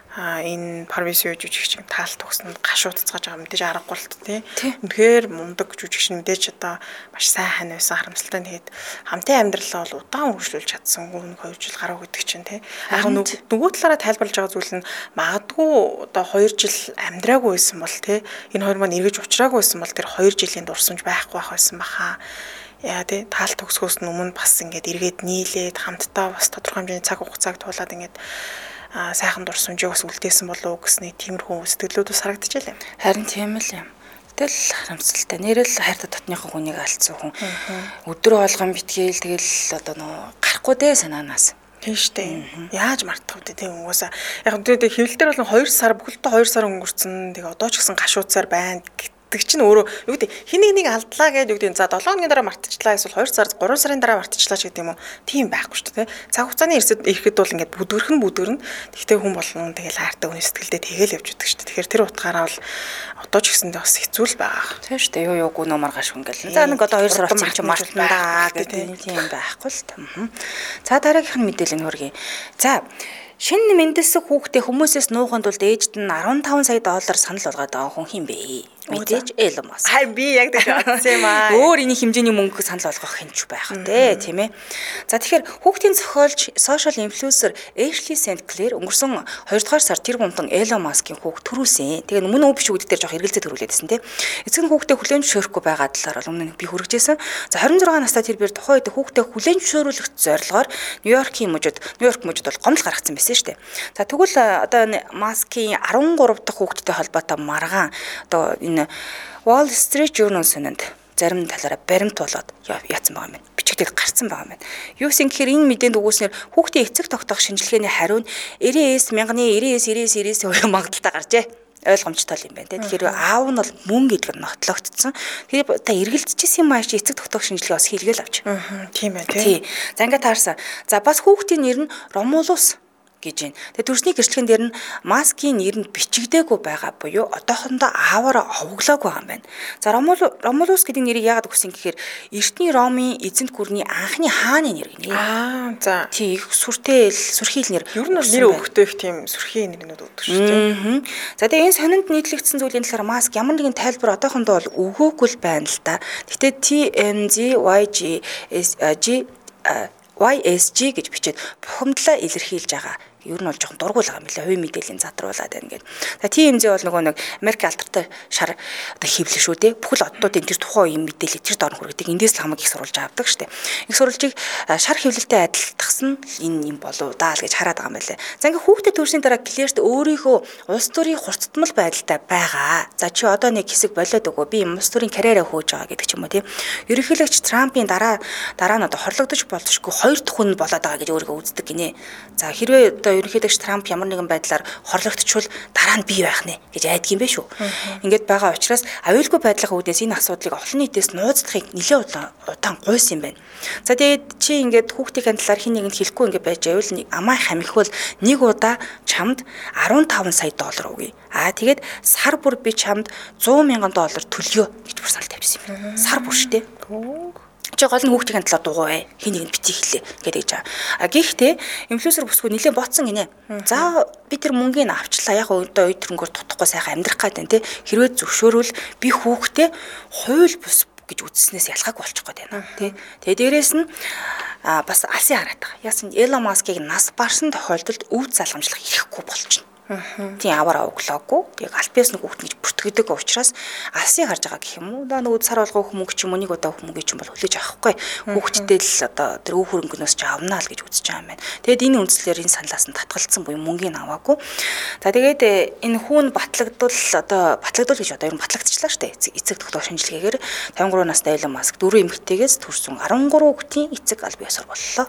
энэ Парвис жүжигчин таалт өгснөд гашуудцгааж байгаа мэдээж аргагүй л тий. Үнэхээр мундаг жүжигчин мэдээж одоо маш сайн хань байсан харамсалтай. Тэгээд хамтын амьдралаа бол удаан үргэлжлүүлж чадсан. 2 жил гаруй гэдэг чинь тий. Яг нөгөө талаараа тайлбарлаж байгаа зүйл нь магадгүй одоо 2 жил амьдраагүй байсан бол тий. Энэ хоёр маань эргэж уулзраагүй байсан бол тэр 2 жилийн дурсамж байхгүй байх байсан баха. Яа тий таалт өгсгөөс өмнө бас ингээд эргээд нийлээд хамтдаа бас тодорхой хэмжээний цаг хугацааг туулаад ингээд сайхан дурсамжийг бас үлдээсэн болов уу гэсний тиймэрхүү сэтгэлүүд бас харагдчихлаа. Харин тийм л юм. Тэгэл харамсалтай. Нэрэл хайртай дотныхоо хүнийг алдсан хүн. Өдөр болгон битгээл тэгэл одоо нөө гарахгүй дээ санаанаас. Тийм штэ. Яаж мартах вэ тийм угаасаа. Яг тэгээд хэвлэл дээр бол 2 сар бүхэлдээ 2 сар өнгөрцөн. Тэгээ одоо ч гэсэн гашууцаар байна. Чинь өөрөө юу гэдэг хэнийг алдлаа гэдэг юу гэдэг за 7 хоногийн дараа мартчихлаа эсвэл 2 сар 3 сарын дараа мартчихлаа ч гэдэг юм уу тийм байхгүй шүү дээ. Цаг хугацааны ирэхэд бол ингээд бүдгэрнэ. Тэгтээ хүн болгон тэгэл хайртай хүний сэтгэлдээ тэгэл явж идэг шүү дээ. Тэгэхээр тэр утгаараа бол одоо ч гэсэндээ бас хэцүү л байгаа. Тийм шүү дээ. Юу нумар гаш ингээл. За нэг одоо 2 сар болсон чинь мартна гэдэг тийм байхгүй л та. За дараагийнх нь мэдээлэл нь хөргий. За шинэ мэндэлсэг хүүхдээ хүмүүсээс нууханд тулд ээжд нь 15 сая доллар санал болгоод байгаа хүн хин бэ? Мэдээж Elon Musk. Би яг тэгж бодсон юм аа. Өөр энэ хэмжээний мөнгө санал болгох хинч байх тий, тийм ээ. За тэгэхээр хүүхдийн зохиолч social influencer Ashley St. Clair өнгөрсөн 2 дугаар сар тэр гомдон Elon Musk-ийн хүүхд төрүүлсэн. Тэгээ өмнө өв биш үүд дээр жоох эргэлзээ төрүүлээдсэн тий. Эцэг нь хүүхдээ хүлээн зөвшөөрөхгүй байгаа талаар бол өмнө би хүргэжсэн. За 26 настай тэр бэр тухайн үед хүүхдээ хүлээн зөвшөөрүүлэх зорилгоор Нью-Йорк мужид бол гомдол гаргацсан байсан шүү дээ. За тэгвэл одоо Musk-ийн 13 дахь хүүхдтэй холбоотой маргаан одоо Wall Street Journal сүнэнд зарим талаараа баримт болоод яатсан байгаа юм байна. Бичигдээд гарцсан байгаа юм байна. Юу гэсэн гэхээр энэ мэдээнд өгүүлснээр хүүхдийн эцэг тогтоох шинжилгээний хариу нь 99,99,99 магадaltaй гарчээ. Ойлгомжтой юм байна. Тэгэхээр аав нь бол мөнгө идэлгэр нотлогдсон. Тэгэхээр та эргэлзэжсэн юм ааш эцэг тогтоох шинжилгээ бас хийлгээл авч. Тийм байх тий. За ингээд таарсан. За бас хүүхдийн нэр нь Romulus гэж байна. Тэгээ төрсний гэрчлэгэн дээр нь маскын нэр нь бичигдээгүй байгаа буюу одоохондоо ааваараа овоглоогүй байгаа юм байна. За Ромулус гэдэг нэрийг яагаад өгсөн гэхээр эртний Ромын эзэнт гүрний анхны хааны нэр гинэ. За. Тий их сүрхийл нэр. Ер нь бол нэр өгөхдөө их тийм сүрхий нэрнүүд өгдөг шүү дээ. За тэгээ энэ сонинд нийтлэгдсэн зүйлийн талаар маск ямар нэгэн тайлбар одоохондоо бол өгөөгүй л байна л да. Гэхдээ YSG гэж бичээд бухимдлаа илэрхийлж байгаа. Ер нь бол жоохон дургуул байгаа юм лээ. Хувийн мэдээллийн задруулаад байна гэдэг. За тийм хэмжээ бол нөгөө нэг Америк алдартай шар одоо хөвлө шүү дээ. Бүхэл оддуудын тэр тухайн үеийн мэдээлэл тэр дор хүргэдэг. Эндээс л хамаг их сурвалж авдаг штэ. Их сурвалжийг шар хөвлөлтэй адилтгсан энэ юм болов даа л гэж хараад байгаа юм байна лээ. За ингээ хүүхдэд төрсний дараа Клэрт өөрийнхөө улс төрийн хурцтмал байдалтай байгаа. За чи одоо нэг хэсэг болоод өгөө. Би улс төрийн карьераа хөөж байгаа гэдэг ч юм уу тийм. Ерөнхийлөгч Трампын дараа нь одоо хорлогдож болзошгүй хоёр дахь хүн болоод байгаа гэж өөрийгөө үздэг гинэ. За хэрвээ одоо ерөнхийлөгч Трамп ямар нэгэн байдлаар хорлогдчихвол дараа нь бий байх нэ гэж айдаг юм бэ шүү. Ингээд байгаа учраас аюулгүй байдлын үүднээс энэ асуудлыг олон нийтээс нууцлахыг нэлээд удаан гуйсан юм байна. За тэгээд чи ингээд хүүхдийн талаар хин нэгэнд хэлэхгүй ингээд байж байвал амаа хамихвал нэг удаа чамд 15 сая доллар өгье. Тэгээд сар бүр би чамд 100 мянган доллар төлгөө гэж бүр санал тавьсан юм. Сар бүр шүү дээ. Чи гол нь хүүхдийн талаар дугуй хин нэгэнд битгий хэлээ гэдэг жаа. Гэхдээ инфлюенсер бүсгүй нэлээд ботсон гинэ. За би тэр мөнгөний авчлаа яг өдөө өдрөнгөөр тутахгүй сайхан амьдрах гэдэг тий. Хэрвээ зөвшөөрвөл би хүүхдээ хууль бус гэж үзснээс ялгаагүй болчих гээд байна тий. Тэгээ дээрэс нь бас алсын хараад байгаа. Яасан Элон Маскыг нас барсан тохиолдолд өв залгамжлах ирэхгүй болчихно. Тийм аваараа өглөөгүй. Яг альпиас нэг хүүхд гэж бүртгэдэг учраас алсыг харж байгаа гэх юм уу. Да нөгөө сар болгоо хүмүүг ч юм уу нэг удаа хүмүүг ч юм бол хүлээж авахгүй. Хүүхдтэй л одоо тэр өв хөрөнгөнөөс ч авнаа л гэж үзэж байгаа юм байна. Тэгэд энэ үндслээр энэ саналаас нь татгалцсан буюу мөнгөний аваагүй. За тэгээд энэ хүүн батлагдвал гэж одоо ер нь батлагдчихлаа шүү дээ. Эцэг тогтоох шинжилгээгээр 53 настай Элон Маск 4 эмэгтэйгээс төрсөн 13 хүүхдийн эцэг аль биесээр боллоо.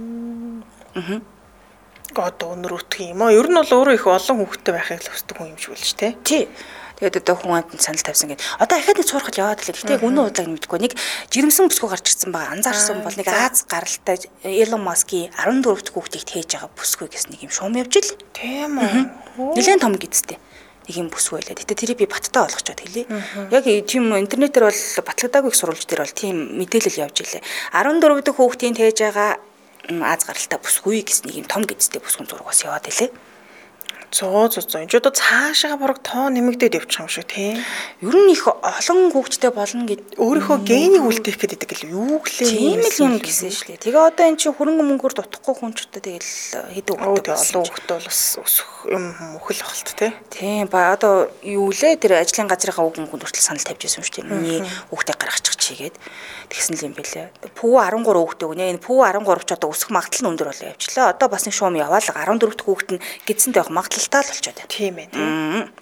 Одоо өнөр утгах юм аа. Ер нь бол өөрөө их олон хүүхэдтэй байхыг л хүсдэг хүн юм шиг үлж тээ. Тий. Тэгээд одоо хүн амт санал тавьсан гэдэг. Одоо ахаад нэг суурхал яваад л. Гэтэ үнэн удааг нь мэдгүй. Нэг жирэмсэн бүсгүй гарч ирсэн байгаа. Анзаарсан бол нэг Аз гаралтай Элон Маскийн 14 дахь хүүхдийг тээж байгаа бүсгүй гэсэн нэг юм шуум явж ил. Тийм үү. Нилээн том гэдэгтэй. Нэг юм бүсгүй байлаа. Гэтэ тэрийг би баттай болгочоод хэлье. Яг тийм интернетээр бол батлагдаагүй их сурвалж дээр бол тийм мэдээлэл явж илээ. 14 дахь хүүхдийн тээж байгаа Аз гаралтай бүсгүй гэсэн нэг юм том гэдэгтэй бүсгүн зургаас яваад илээ. Зөө. Энд одоо цаашаа бараг тоо нэмэгдээд явчих юм шиг тий. Ер нь их олон хүүхдтэй болно гэд өөрийнхөө генийг үлдээх гэдэг гэл юу гэлээ. Тийм л юм гэсэн шүү дээ. Тэгээ одоо эн чинь хөрөнгө мөнгөөр дутхгүй хүн ч одоо тэгэл хэдэн хүүхдтэй олон хүүхдтэй бол бас өсөх юм мөхөл ахалт тий. Тийм ба одоо юу лээ тэр ажлын газрынхаа үг мөнгөнд хүртэл санал тавьж байсан шүү дээ. Миний хүүхдээ гаргачих чигээд тэгсэн л юм бэлээ. Пүү 13 хүүхдээ өгнэ. Энэ пүү 13 ч одоо өсөх магадлал нь өндөр болоо явчлаа. Одоо бас нэг шуум яваал 14 дахь хүүхэд нь гидсэндээ явах магадлалтай л болчиход байна. Тийм ээ.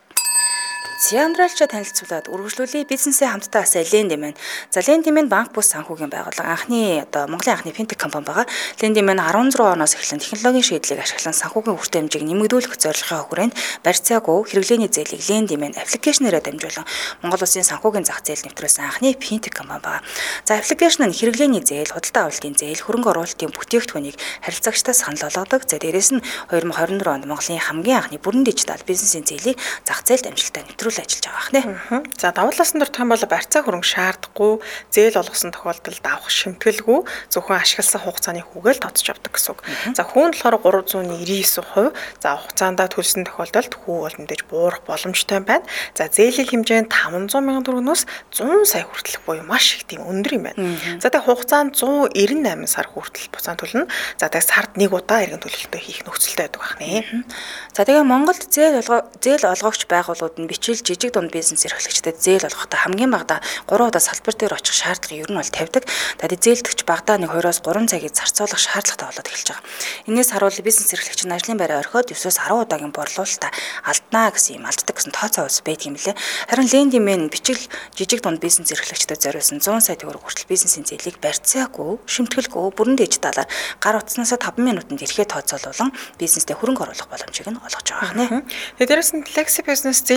Сиандралча танилцуулаад үргэлжлүүлээ бизнесээ хамтдаа бас Lendman. За Lendman банк бус санхүүгийн байгууллага анхны одоо Монголын анхны финтек компани байгаа. Lendman 16 оноос эхлэн технологийн шийдлийг ашиглан санхүүгийн хүртэ хэмжээг нэмэгдүүлэх зорилгын хүрээнд барьцаагүй хэрэглээний зээлийг Lendman аппликейшнээрээ дамжуулан Монгол улсын санхүүгийн зах зээл нэвтрүүлсэн анхны финтек компани байгаа. За аппликейшн нь хэрэглээний зээл, худалдаа авалтын зээл, хөрөнгө оруулалтын бүтээгдэхүүнийг харилцагчдаас санал болгодог. За дээрээс нь 2024 онд Монголын хамгийн анхны бүрэн дижитал бизнесийн зээлийг зах зээлд амжилттай нэвтрүүлж ажиллаж байгаа хнэ. За давуулсан дор том бол барьцаа хөрөнгө шаардахгүй, зээл олгосон тохиолдолд авах шимтгэлгүй зөвхөн ашигласан хугацааны хүүгээл тооцож авдаг гэсэн үг. За хүүн болохоор 399%, за хугацаанд төлсөн тохиолдолд хүү бол мэдээж буурах боломжтой байна. За зээлийн хэмжээ нь 500 мянган төгрөгнөөс 100 сая хүртэлх буюу маш их тийм өндөр юм байна. За тэг хугацаанд 198 сар хүртэл буцаан төлнө. За тэг сард нэг удаа иргэн төлөлтөө хийх нөхцөлтэй байдаг байна. За тэгээ Монголд зээл олгогч байгууллагууд нь бичил жижиг дунд бизнес эрхлэгчдэд зээл олгохдоо хамгийн багадаа 3 удаа салбар дээр очих шаардлагыг ер нь бол тавьдаг. Тэгээд зээлдэгч багадаа 1-2-оос 3 цагийг зарцуулах шаардлагатай болоод эхэлж байгаа. Энээс харуул бизнес эрхлэгч нь ажлын байраа орхиод 9-10 удаагийн борлуулалтаа алднаа гэсэн юм алддаг гэсэн тооцоо ус байдаг юм лээ. Харин Lendman бичил жижиг дунд бизнес эрхлэгчдэд зориулсан 100 сая төгрөг хүртэл бизнесийн зээлийг барьцаагүй, шимтгэлгүй, бүрэн дижиталаар гар утаснаас 5 минутанд ирэхэд тооцоолуулан бизнестэй хөрөнгө оруулах боломжийг нь олгож байгаа нэ. Тэгээд дээрэс нь Lexi Business зээлийн бүтээгдэхүүн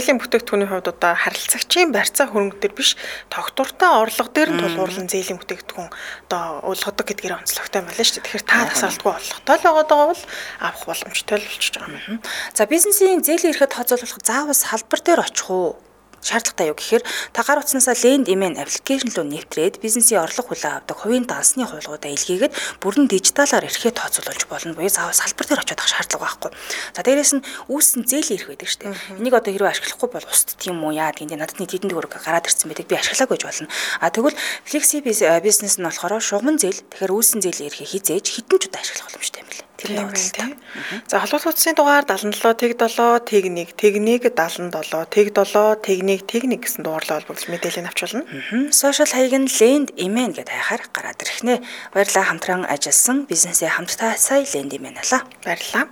бүтээгдэхүүний хувьд одоо харилцагчийн барьцаа хөрөнгө дээр биш тогтвортой орлого дээр нь тулгуурлан зээлийн бүтээгдэхүүн одоо уулгадаг гэдгээр онцлогтой байна шүү дээ. Тэгэхээр та тасралтгүй орлоготой л байгаа бол авах боломжтой л болчихж байгаа юм. За бизнесийн зээлийн эрхээ тооцоолох заавал салбар дээр очих уу? Шаардлагатай юу гэхээр та гар утснасаа Lend Amen аппликейшн руу нэвтрээд бизнесийн орлого хүлээн авдаг хувийн дансны хуулгуудаа илгээгээд бүрэн дижиталаар эрхээ тооцоолж болно. Буюу заавал салбар дээр очиод авах шаардлага байхгүй. За дээрээс нь үүссэн зээлийн эрх байдаг шүү дээ. Энийг одоо хэрвээ ашиглахгүй бол устд юм уу яа гэдэг надад нэг хэдэн төгрөг гараад ирсэн байдаг. Би ашиглаагүй гэж болно. Тэгвэл флекси бизнес нь болохоор шугам зээл тэгэхээр үүссэн зээлийн эрхээ хизээж хэдэн ч удаа ашиглах боломжтой юм байна. Тийм тийм. За холбоот утасны дугаар 77 тэг 7 тэг 1 тэг 1 77 тэг 7 тэг 1 тэг 1 гэсэн дугаарлал болж мэдээлэл авчулна. Сошиал хаяг нь Lend Amen гэдээ хайхаар гараад ирэх нэ. Баярлалаа хамтран ажилласан бизнесээ хамтдаа сая Lend Amen алаа. Баярлалаа.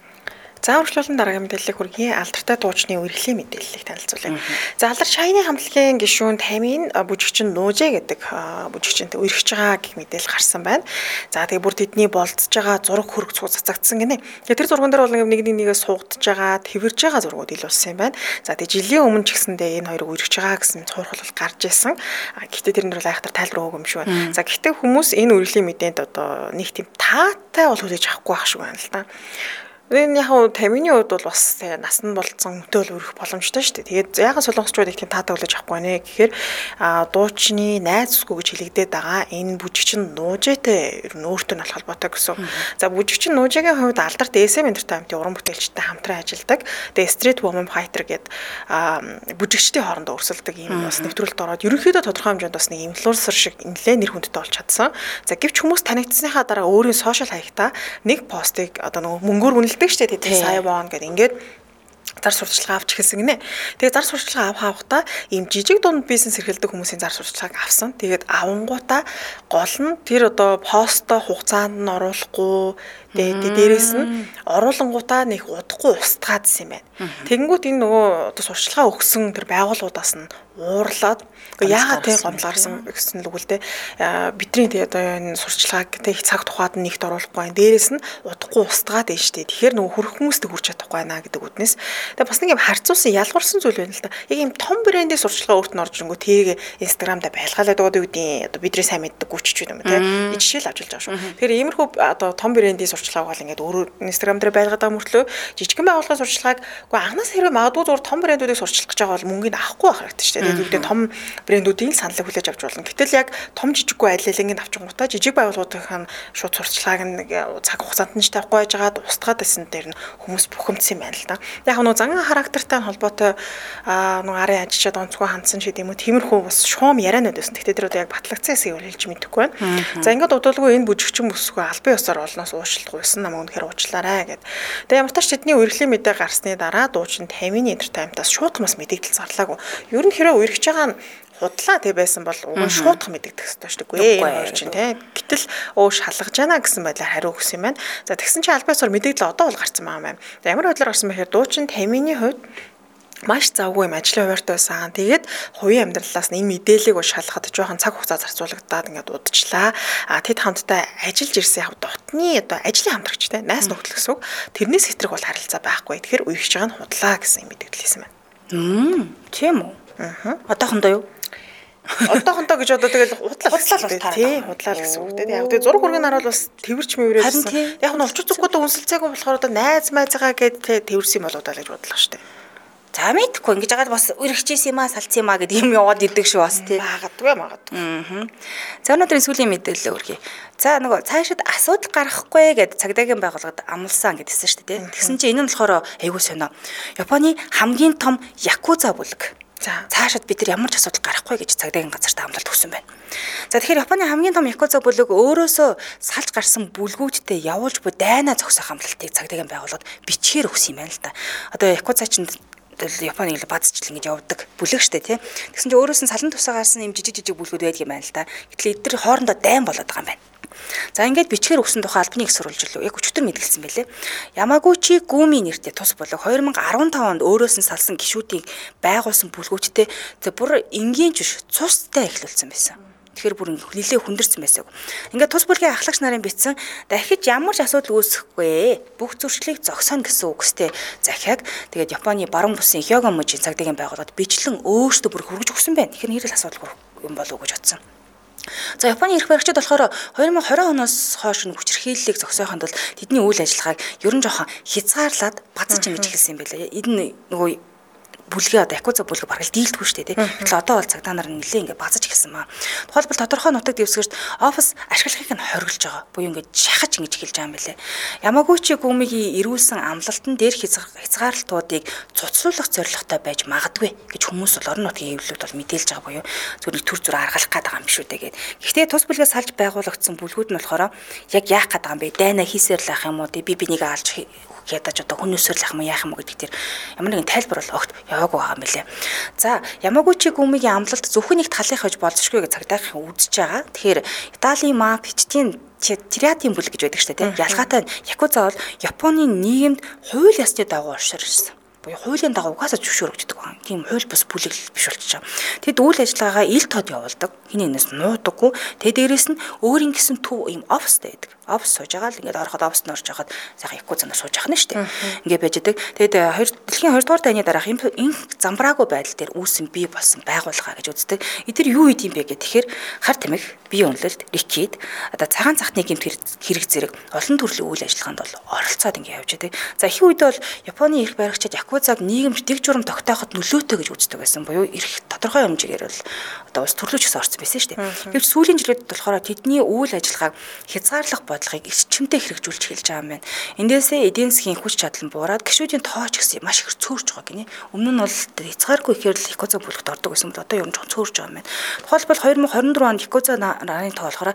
За үргэлжлүүлэн дараагийн мэдээллийг хүргэе. Алдартай дуучны үргэлжлэлийн мэдээллийг танилцуулъя. За алдар шайны хамтлагийн гишүүн Тамийн бүжигчин Нүүжэ гэдэг бүжигчинтэй үргэлж байгаа гэх мэдээлэл гарсан байна. За тэгээ бүр тэдний болцож байгаа зураг хөрөг цуцагдсан гинэ. Тэгээ тэр зурган дээр бол нэгнээс суугдж байгаа, тэрвэрж байгаа зургууд илүүлсэн юм байна. За тэгээ жилийн өмнө ч гэсэндээ энэ хоёрыг үргэлж байгаа гэсэн цуурхал гарч ирсэн. Гэхдээ тэрнэр бол айхтар тайлбар өгөөг юм шиг байна. За гэхдээ хүмүүс энэ үргэлжлэлийн мэдээнд одоо нэг тийм таатай бол хүлээж авахгүй байх шиг байна л да. Энэ яг Тамины хувьд бол бас нас нь болцсон өмтөөл өрөх боломжтой шүү дээ. Тэгээд ягаад солонгосчууд их тийм таатай хүлээж авахгүй нэ гэхээр дуучны найз үсгүй гэж хэлэгдээд байгаа энэ бүжигчин Нүүжэтэй ер нь өөртөө нь холбоотой гэсэн. За бүжигчин Нүүжэгийн хувьд алдарт SM Entertainment-ийн уран бүтээлчтэй хамтран ажилладаг. Тэгээд Street Woman Fighter гэдэг бүжигчдийн хоорондоо өрсөлдөг юм бас нэвтрүүлэлт ороод ерөнхийдөө тодорхой хэмжээнд бас нэг инфлюенсер шиг нэлээд нэр хүндтэй болж чадсан. За гэвч хүмүүс танигдсныхаа дараа өөрийн сошиал хаягтаа нэг постыг одоо нөгөө мөнгөөр үнэлдэг шүү дээ. Тэгээд сая боон гэдэг ингээд зар сурталчилгаа авч эхэлсэн гинэ. Тэгээд зар сурталчилгаа авахтаа ийм жижиг дунд бизнес эрхэлдэг хүмүүсийн зар сурталчилгааг авсан. Тэгээд авангуудаа гол нь тэр одоо посто хугацаанд нь оруулахгүй тэгээд дээрээс нь оруулангуудаа нэг удахгүй устгаадсэн юм байна. Тэгэнгүүт энэ нөгөө одоо сурталчилгаа өгсөн тэр байгууллагуудаас нь уурлаад яагаад тийм гомдлаарсан гэсэн л үгэл те бидний тий одоо энэ сурталчилгааг тий цаг тухайд нь нэгт оруулахгүй байна. Дээрээс нь удахгүй устгаад байна шүү дээ. Тэгэхээр нөгөө хөрөх хүмүүстэй хүрч чадахгүй байна гэдэг үднээс тэгээ бас нэг юм харьцуулсан ялгуурсан зүйл байна л да. Яг юм том брендийн сурталчилгаа өөрт нь орж ирэнгүүт тэрийг инстаграмда байлгаалаад байгаа үгдийн одоо бидний сайн мэддэг гүчч юм те жишээл авч хэлж байгаа шүү. Тэгэхээр иймэрхүү одоо том брендийн сурталчилгааг бол ингээд өөрөө инстаграм дээр байлгаад байгаа мөртлөө жижигхэн байгууллагын сурталчилгааг үгүй анханаас хэрэг магадгүй зур том брэндүүдийг сурталчлах гэж байгаа бол мөнгөнд авахгүй байх хэрэгтэй шүү дээ. Тэгээд том брэндүүдийн саналыг хүлээж авч болно. Гэтэл яг том жижиггүй айллалынгийн авчингуудаа жижиг байгууллагуудын шууд сурталчилгааг нэг цаг хугацаанд нь ч тавихгүй байжгаад устгаад байсан дээр нь хүмүүс бухимдсан юм байна л да. Яг нэг занган характертай холбоотой нэг арын ажичаад онцгой хандсан ч гэдэм үү тиймэрхүү бас шуум яриануд байсан. Тэгтээ тэр одоо яг батлагдсан хэсгийг хэлж мэдэхгүй байна. За ингээд удалгүй энэ бүжигчин бүсгүй албан ёсоор олноос уушлалгүйсэн намайг үнэхээр уучлаарай гэд. Тэгээ ямар ч тач тэдний үргэлжлэлийн мэдээ гарсны дараа дуучин Тамины Entertainment-аас шууд хүмүүс мэдээлэл зарлаагүй. Ер нь хэрэг үргэж байгаа нь худлаа тий байсан бол уг нь шуудах мэдэгдэх хэрэгтэй шүү дээ. Үгүй чинь тий. Гэтэл шалгаж яана гэсэн байдлаар хариу өгсөн юм байна. За тэгсэн чинь албан ёсоор мэдээлэл одоо бол гарсан байгаа юм. За ямар байдлаар гарсан бэхээр дуучин Тамины хувьд маш завгүй юм ажлын хуваартай байсан. Тэгээд хувийн амьдралаас энэ мэдээллийг шалгахад жоохон цаг хугацаа зарцуулагдаад ингээд удажлаа. Тэд хамтдаа ажиллаж ирсэн яг дотны одоо ажлын хамтрагчтай найс нөхдөл гэсэн үг. Тэрнээс хэтрэг бол харилцаа байхгүй. Тэгэхээр үерхэж байгаа нь худлаа гэсэн мэдээлэл хэлсэн байна. Тийм үү? Одоохондоо юу? Одоохондоо гэж одоо тэгэл худлаа тий худлаа гэсэн үг тийм. Яг тэгээ зураг хүргэн харуул бас тэрвэрч мэврээсэн. Яг нь олчуц зүггүүдэд үнсэлцээгүй болохоор одоо найз майзгаа гээд тэрвэрсэн болоо даа гэж бодлоо штэ. За мэдхгүй ингэж яагаад бас үргэлжчихсэн юм аа салцсан юм аа гэдэг юм яваад идэг шүү бас тий. Магадгүй. За өнөөдрийн сүүлийн мэдээлэл өргөе. За нөгөө цаашид асуудал гарахгүй гэд цагдаагийн байгууллагад амласан гэдсэн шүү дээ тий. Тэгсэн чинь энэ нь болохоор айгүй сонио. Японы хамгийн том якуза бүлэг. За цаашид бид нар ямар ч асуудал гарахгүй гэж цагдаагийн газарт амлалт өгсөн байна. За тэгэхээр Японы хамгийн том якуза бүлэг өөрөөсөө салж гарсан бүлгүүдтэй явуулж буй дайнаа зогсоох амлалтыг цагдаагийн байгууллагад бичгээр өгсөн юм байна л да. Одоо якуза чинь Японы баазчлал ингэж явдаг бүлэг штэ тий. Тэгсэн чинь өөрөөс нь салан тусаа гарсан юм жижиг бүлгүүд байдаг юм байна л да. Гэтэл эдгээр хоорондоо дайн болоод байгаа юм байна. За ингээд бичгээр өгсөн тухай албаны их сурвалжлал яг өчтөр мэдгэлсэн байлээ. Ямагучи Гуми нэртэй тус бүлэг 2015 онд өөрөөс нь салсан гишүүдийг байгуулсан бүлгүүдтэй бүр энгийн жиш цустай эхлүүлсэн байсан. Тэгэхээр бүр нэлээ хүндэрсэн байсан. Ингээд тус бүлгийн ахлагч нарын бичсэн дахиж ямар ч асуудал үүсэхгүй бүх зөрчлийг зогсооно гэсэн үгстэй захиаг тэгээд Японы баруун бусын Хёго мужийн цагдаагийн байгууллагад бичлэн өөрсдөө бүр хүргэж өгсөн байна. Тэгэхээр нэрэл асуудал юм болов уу гэж бодсон. За Японы эрх баригчид болохоор 2020 оноос хойш хүчирхийллийг зогсоохонд бол тэдний үйл ажиллагааг ерөн жоохон хязгаарлаад базаж ингэж эхэлсэн юм байлаа. Энэ нөгөө бүлгээ одоо Якуза бүлгээ бараг дийлдэхгүй шүү дээ. Тэгэхээр одоо бол цагдаа нар нэлээ ингээ базаж эхэлсэн маа. Тухайлбал тодорхой нутаг дэвсгэрт офис ашиглахыг нь хориглож байгаа. Буюу ингээ шахаж ингэж эхэлж байгаа юм байлээ. Ямагучи Гүмигийн ирүүлсэн амлалтан дээр хязгаарлалтуудыг цуцлуулах зорилготой байж магадгүй гэж хүмүүс бол орон нутгийн хэвлэлд бол мэдээлж байгаа буюу зөвхөн төр зүр аргалах гээд байгаа юм шүү дээ гэд. Гэхдээ тус бүлгээс салж байгуулагдсан бүлгүүд нь болохоор яг яах гээд байгаа юм бэ? Дайна хийсээр л ах юм уу? Би бинийг алж ядаж одоо хүнөөсөр л ах юм яах юм гэдэг тэр ямар нэгэн тайлбар бол огт яваагүй байгаа юм билээ. За Ямагучи Гүмигийн амлалт зөвхөн нэг талынх гэж болзошгүй гэж цагдаагийнхан үзэж байгаа. Тэгэхээр Италийн Мапичтийн Тириатын бүлэг гэж байдаг шүү дээ. Ялгаатай нь Якуза бол Японы нийгэмд хууль ёсны дагуу оршир ирсэн. Хуулийн дагуу угаасаа зөвшөөрөгддөг байна. Тийм хууль бус бүлэг биш болчихж байгаа. Тэд үйл ажиллагаагаа ил тод явуулдаг. Хин нэгнээс нуудаггүй. Тэгээ дээрэс нь өөрийн гэсэн төв юм офстэй байдаг. Офс сууж байгаа л ингээд ороход офс нь орж яхад сайхан Якузанаар сууж яхна шүү дээ. Ингээд байж байгаа. Тэгэд дэлхийн 2 дугаар дайны дараах энэ замбраагүй байдал дээр үүсэн бий болсон байгууллага гэж үздэг. Эдгээр юу хийм бэ гэхээр хар тамхи, бие үнэлэлт, рекет, одоо цагаан цахны гэмт хэрэг зэрэг олон төрлийн үйл ажиллагаанд бол оролцоод ингээд явж байдаг. За их үед бол Японы эрх баригчид Якузаг нийгэмд дэг журам тогтооход нөлөөтэй гэж үздэг байсан. Буюу эрх тодорхой хэмжээгээр бол одоо бас төрлөж гэсэн орсон байсан шүү дээ. Гэвч сүүлийн жилүүдэд болохоор тэдний үйл ажиллагааг хязгаарлах бодлогыг эрчимтэй хэрэгжүүлж эхэлж байгаа юм байна. Эндээсээ эдийн засгийн хүч чадал нь буураад гишүүдийн тооч гэсэн маш их цөөрж байгаа гинэ. Өмнө нь бол хязгааргүй ихээр л Якуза бүлэгт ордог байсан бол одоо ер нь жоохон цөөрж байгаа юм байна. Тухайлбал 2024 онд Якуза нарын тоо болохоор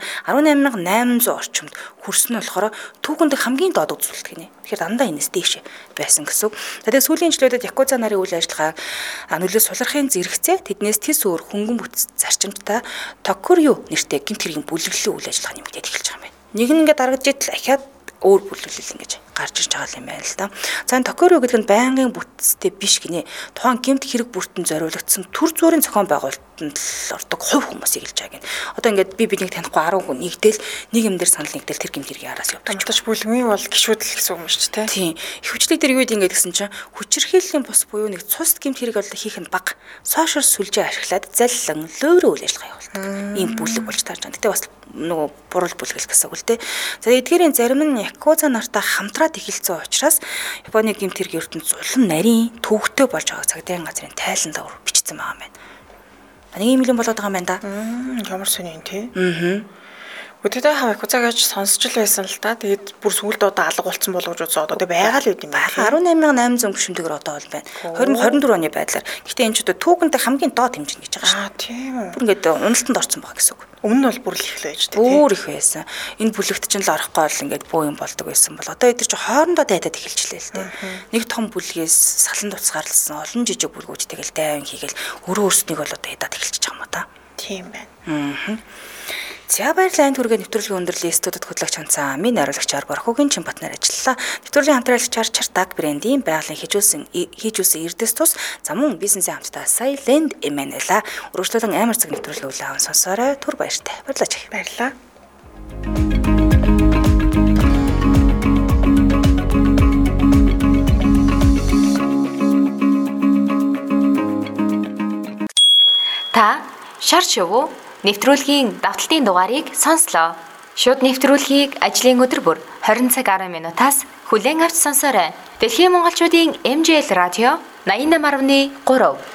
18800 орчимд хүрсэн нь болохоор түүхэнд хамгийн доод үзүүлэлт гинэ. Тэгэхээр дандаа энэс дээш байсан гэсэн. Тэгээд сүүлийн жилүүдэд Якуза нарын үйл ажиллагаа нөлөө сулрахын зэрэгцээ тэднээс тис өөр хөнгөн бүтэц зарчимтай Токурю нэртэй гэмт хэргийн бүлэглэлийн үйл ажиллагаа нэмэгдээд эхэлж байгаа юм байна. Нэг нь ингээд дарагдж идэл ахиад өөр бүлэглэл ингэж гарч ирж байгаа юм байна л да. За энэ Токурю гэдэг нь байнгын бүтцтэй биш гинэ. Тухайн гэмт хэрэг бүртэн зориулагдсан төр зүрийн зохион байгуулалтанд л ордог хувь хүмүүсийг хэлж байгаа гин. Одоо ингээд бинийг танихгүй 10 хүн нэгдэл нэг юм дээр санал нэгдэл тэр гэмт хэргийн араас явдаг. Тэгж бүлгийн бол гişүүдл гэсэн үг юм шүү дээ. Тийм. Ихэвчлэг дээр юу гэдэг ингээд гэсэн чинь хүчирхийллийн бус буюу нэг цус гэмт хэрэг бол хийх нь бага. Сошиал сүлжээ ашиглаад заллан лөөрөө үйл ажиллагаа явуулдаг. Ийм бүлэг болж таарч байгаа. Гэтэ бас нөгөө бурал бүлгэл гэсэн үг л дээ. За эдгээрийн зарим нь Якуза нартай хамтраад эхэлсэн учраас Японы гэмт хэргийн ертөнд зулан нарийн төвөгтэй болж байгаа цагдаагийн газрын тайлан давар бичсэн байгаа юм байна. Нэг юм л болоод байгаа юм байна да. Ямар сони юм те. Өдөртөө Якуза гэж сонсч л байсан л та. Тэгээд бүр сүлд одоо алга болцсон болгож үзээ одоо байгаа л үт юм байна. 18800 гишүүнтэйгээр одоо бол байна. 2024 оны байдлаар. Гэхдээ энэ ч одоо түүхэндээ хамгийн доод хэмжээнд гэж байгаа шүү. Тийм үү. Бүр ингээд уналтанд орсон байгаа гэсэн үг. Өмнө нь бол бүр л их л байж тээ. Бүр их байсан. Энэ бүлэгт чинь л орохгүй бол ингээд бөө юм болдог байсан бол одоо эдгээр чи хоорондоо дайдаад эхэлчихлээ л дээ. Нэг том бүлгээс салан туцгаарлсан олон жижиг бүлгүүдтэйгэл дайван хийгээл өөрөө өөрснийг бол одоо ядаад эхэлчихэж байгаа юм да. Тийм байна. За баярлалаа. Энэ түргээ нэвтрүүлгийн өндөрлөлийн студид хөтлөгч Ханцаа минь найруулагчаар Борхогийн Чимбатнаар ажиллалаа. Нэвтрүүлгийн хамтраалагчаар Чартаг брендийн байгалийн хийжүүлсэн Эрдэс тус за мөн бизнесийн хамтдаа Silent Emmanuel өргөжлөлөн амар цаг нэвтрүүлэг үйл аван сонсоорой. Түр баяртай. Баярлалаа. Баярлалаа. Та шар шувуу нэвтрүүлгийн давталтын дугаарыг сонслоо. Шууд нэвтрүүлгийг ажлын өдөр бүр 20 цаг 10 минутаас хүлээн авч сонсоорой. Дэлхийн монголчуудын MJL радио 88.3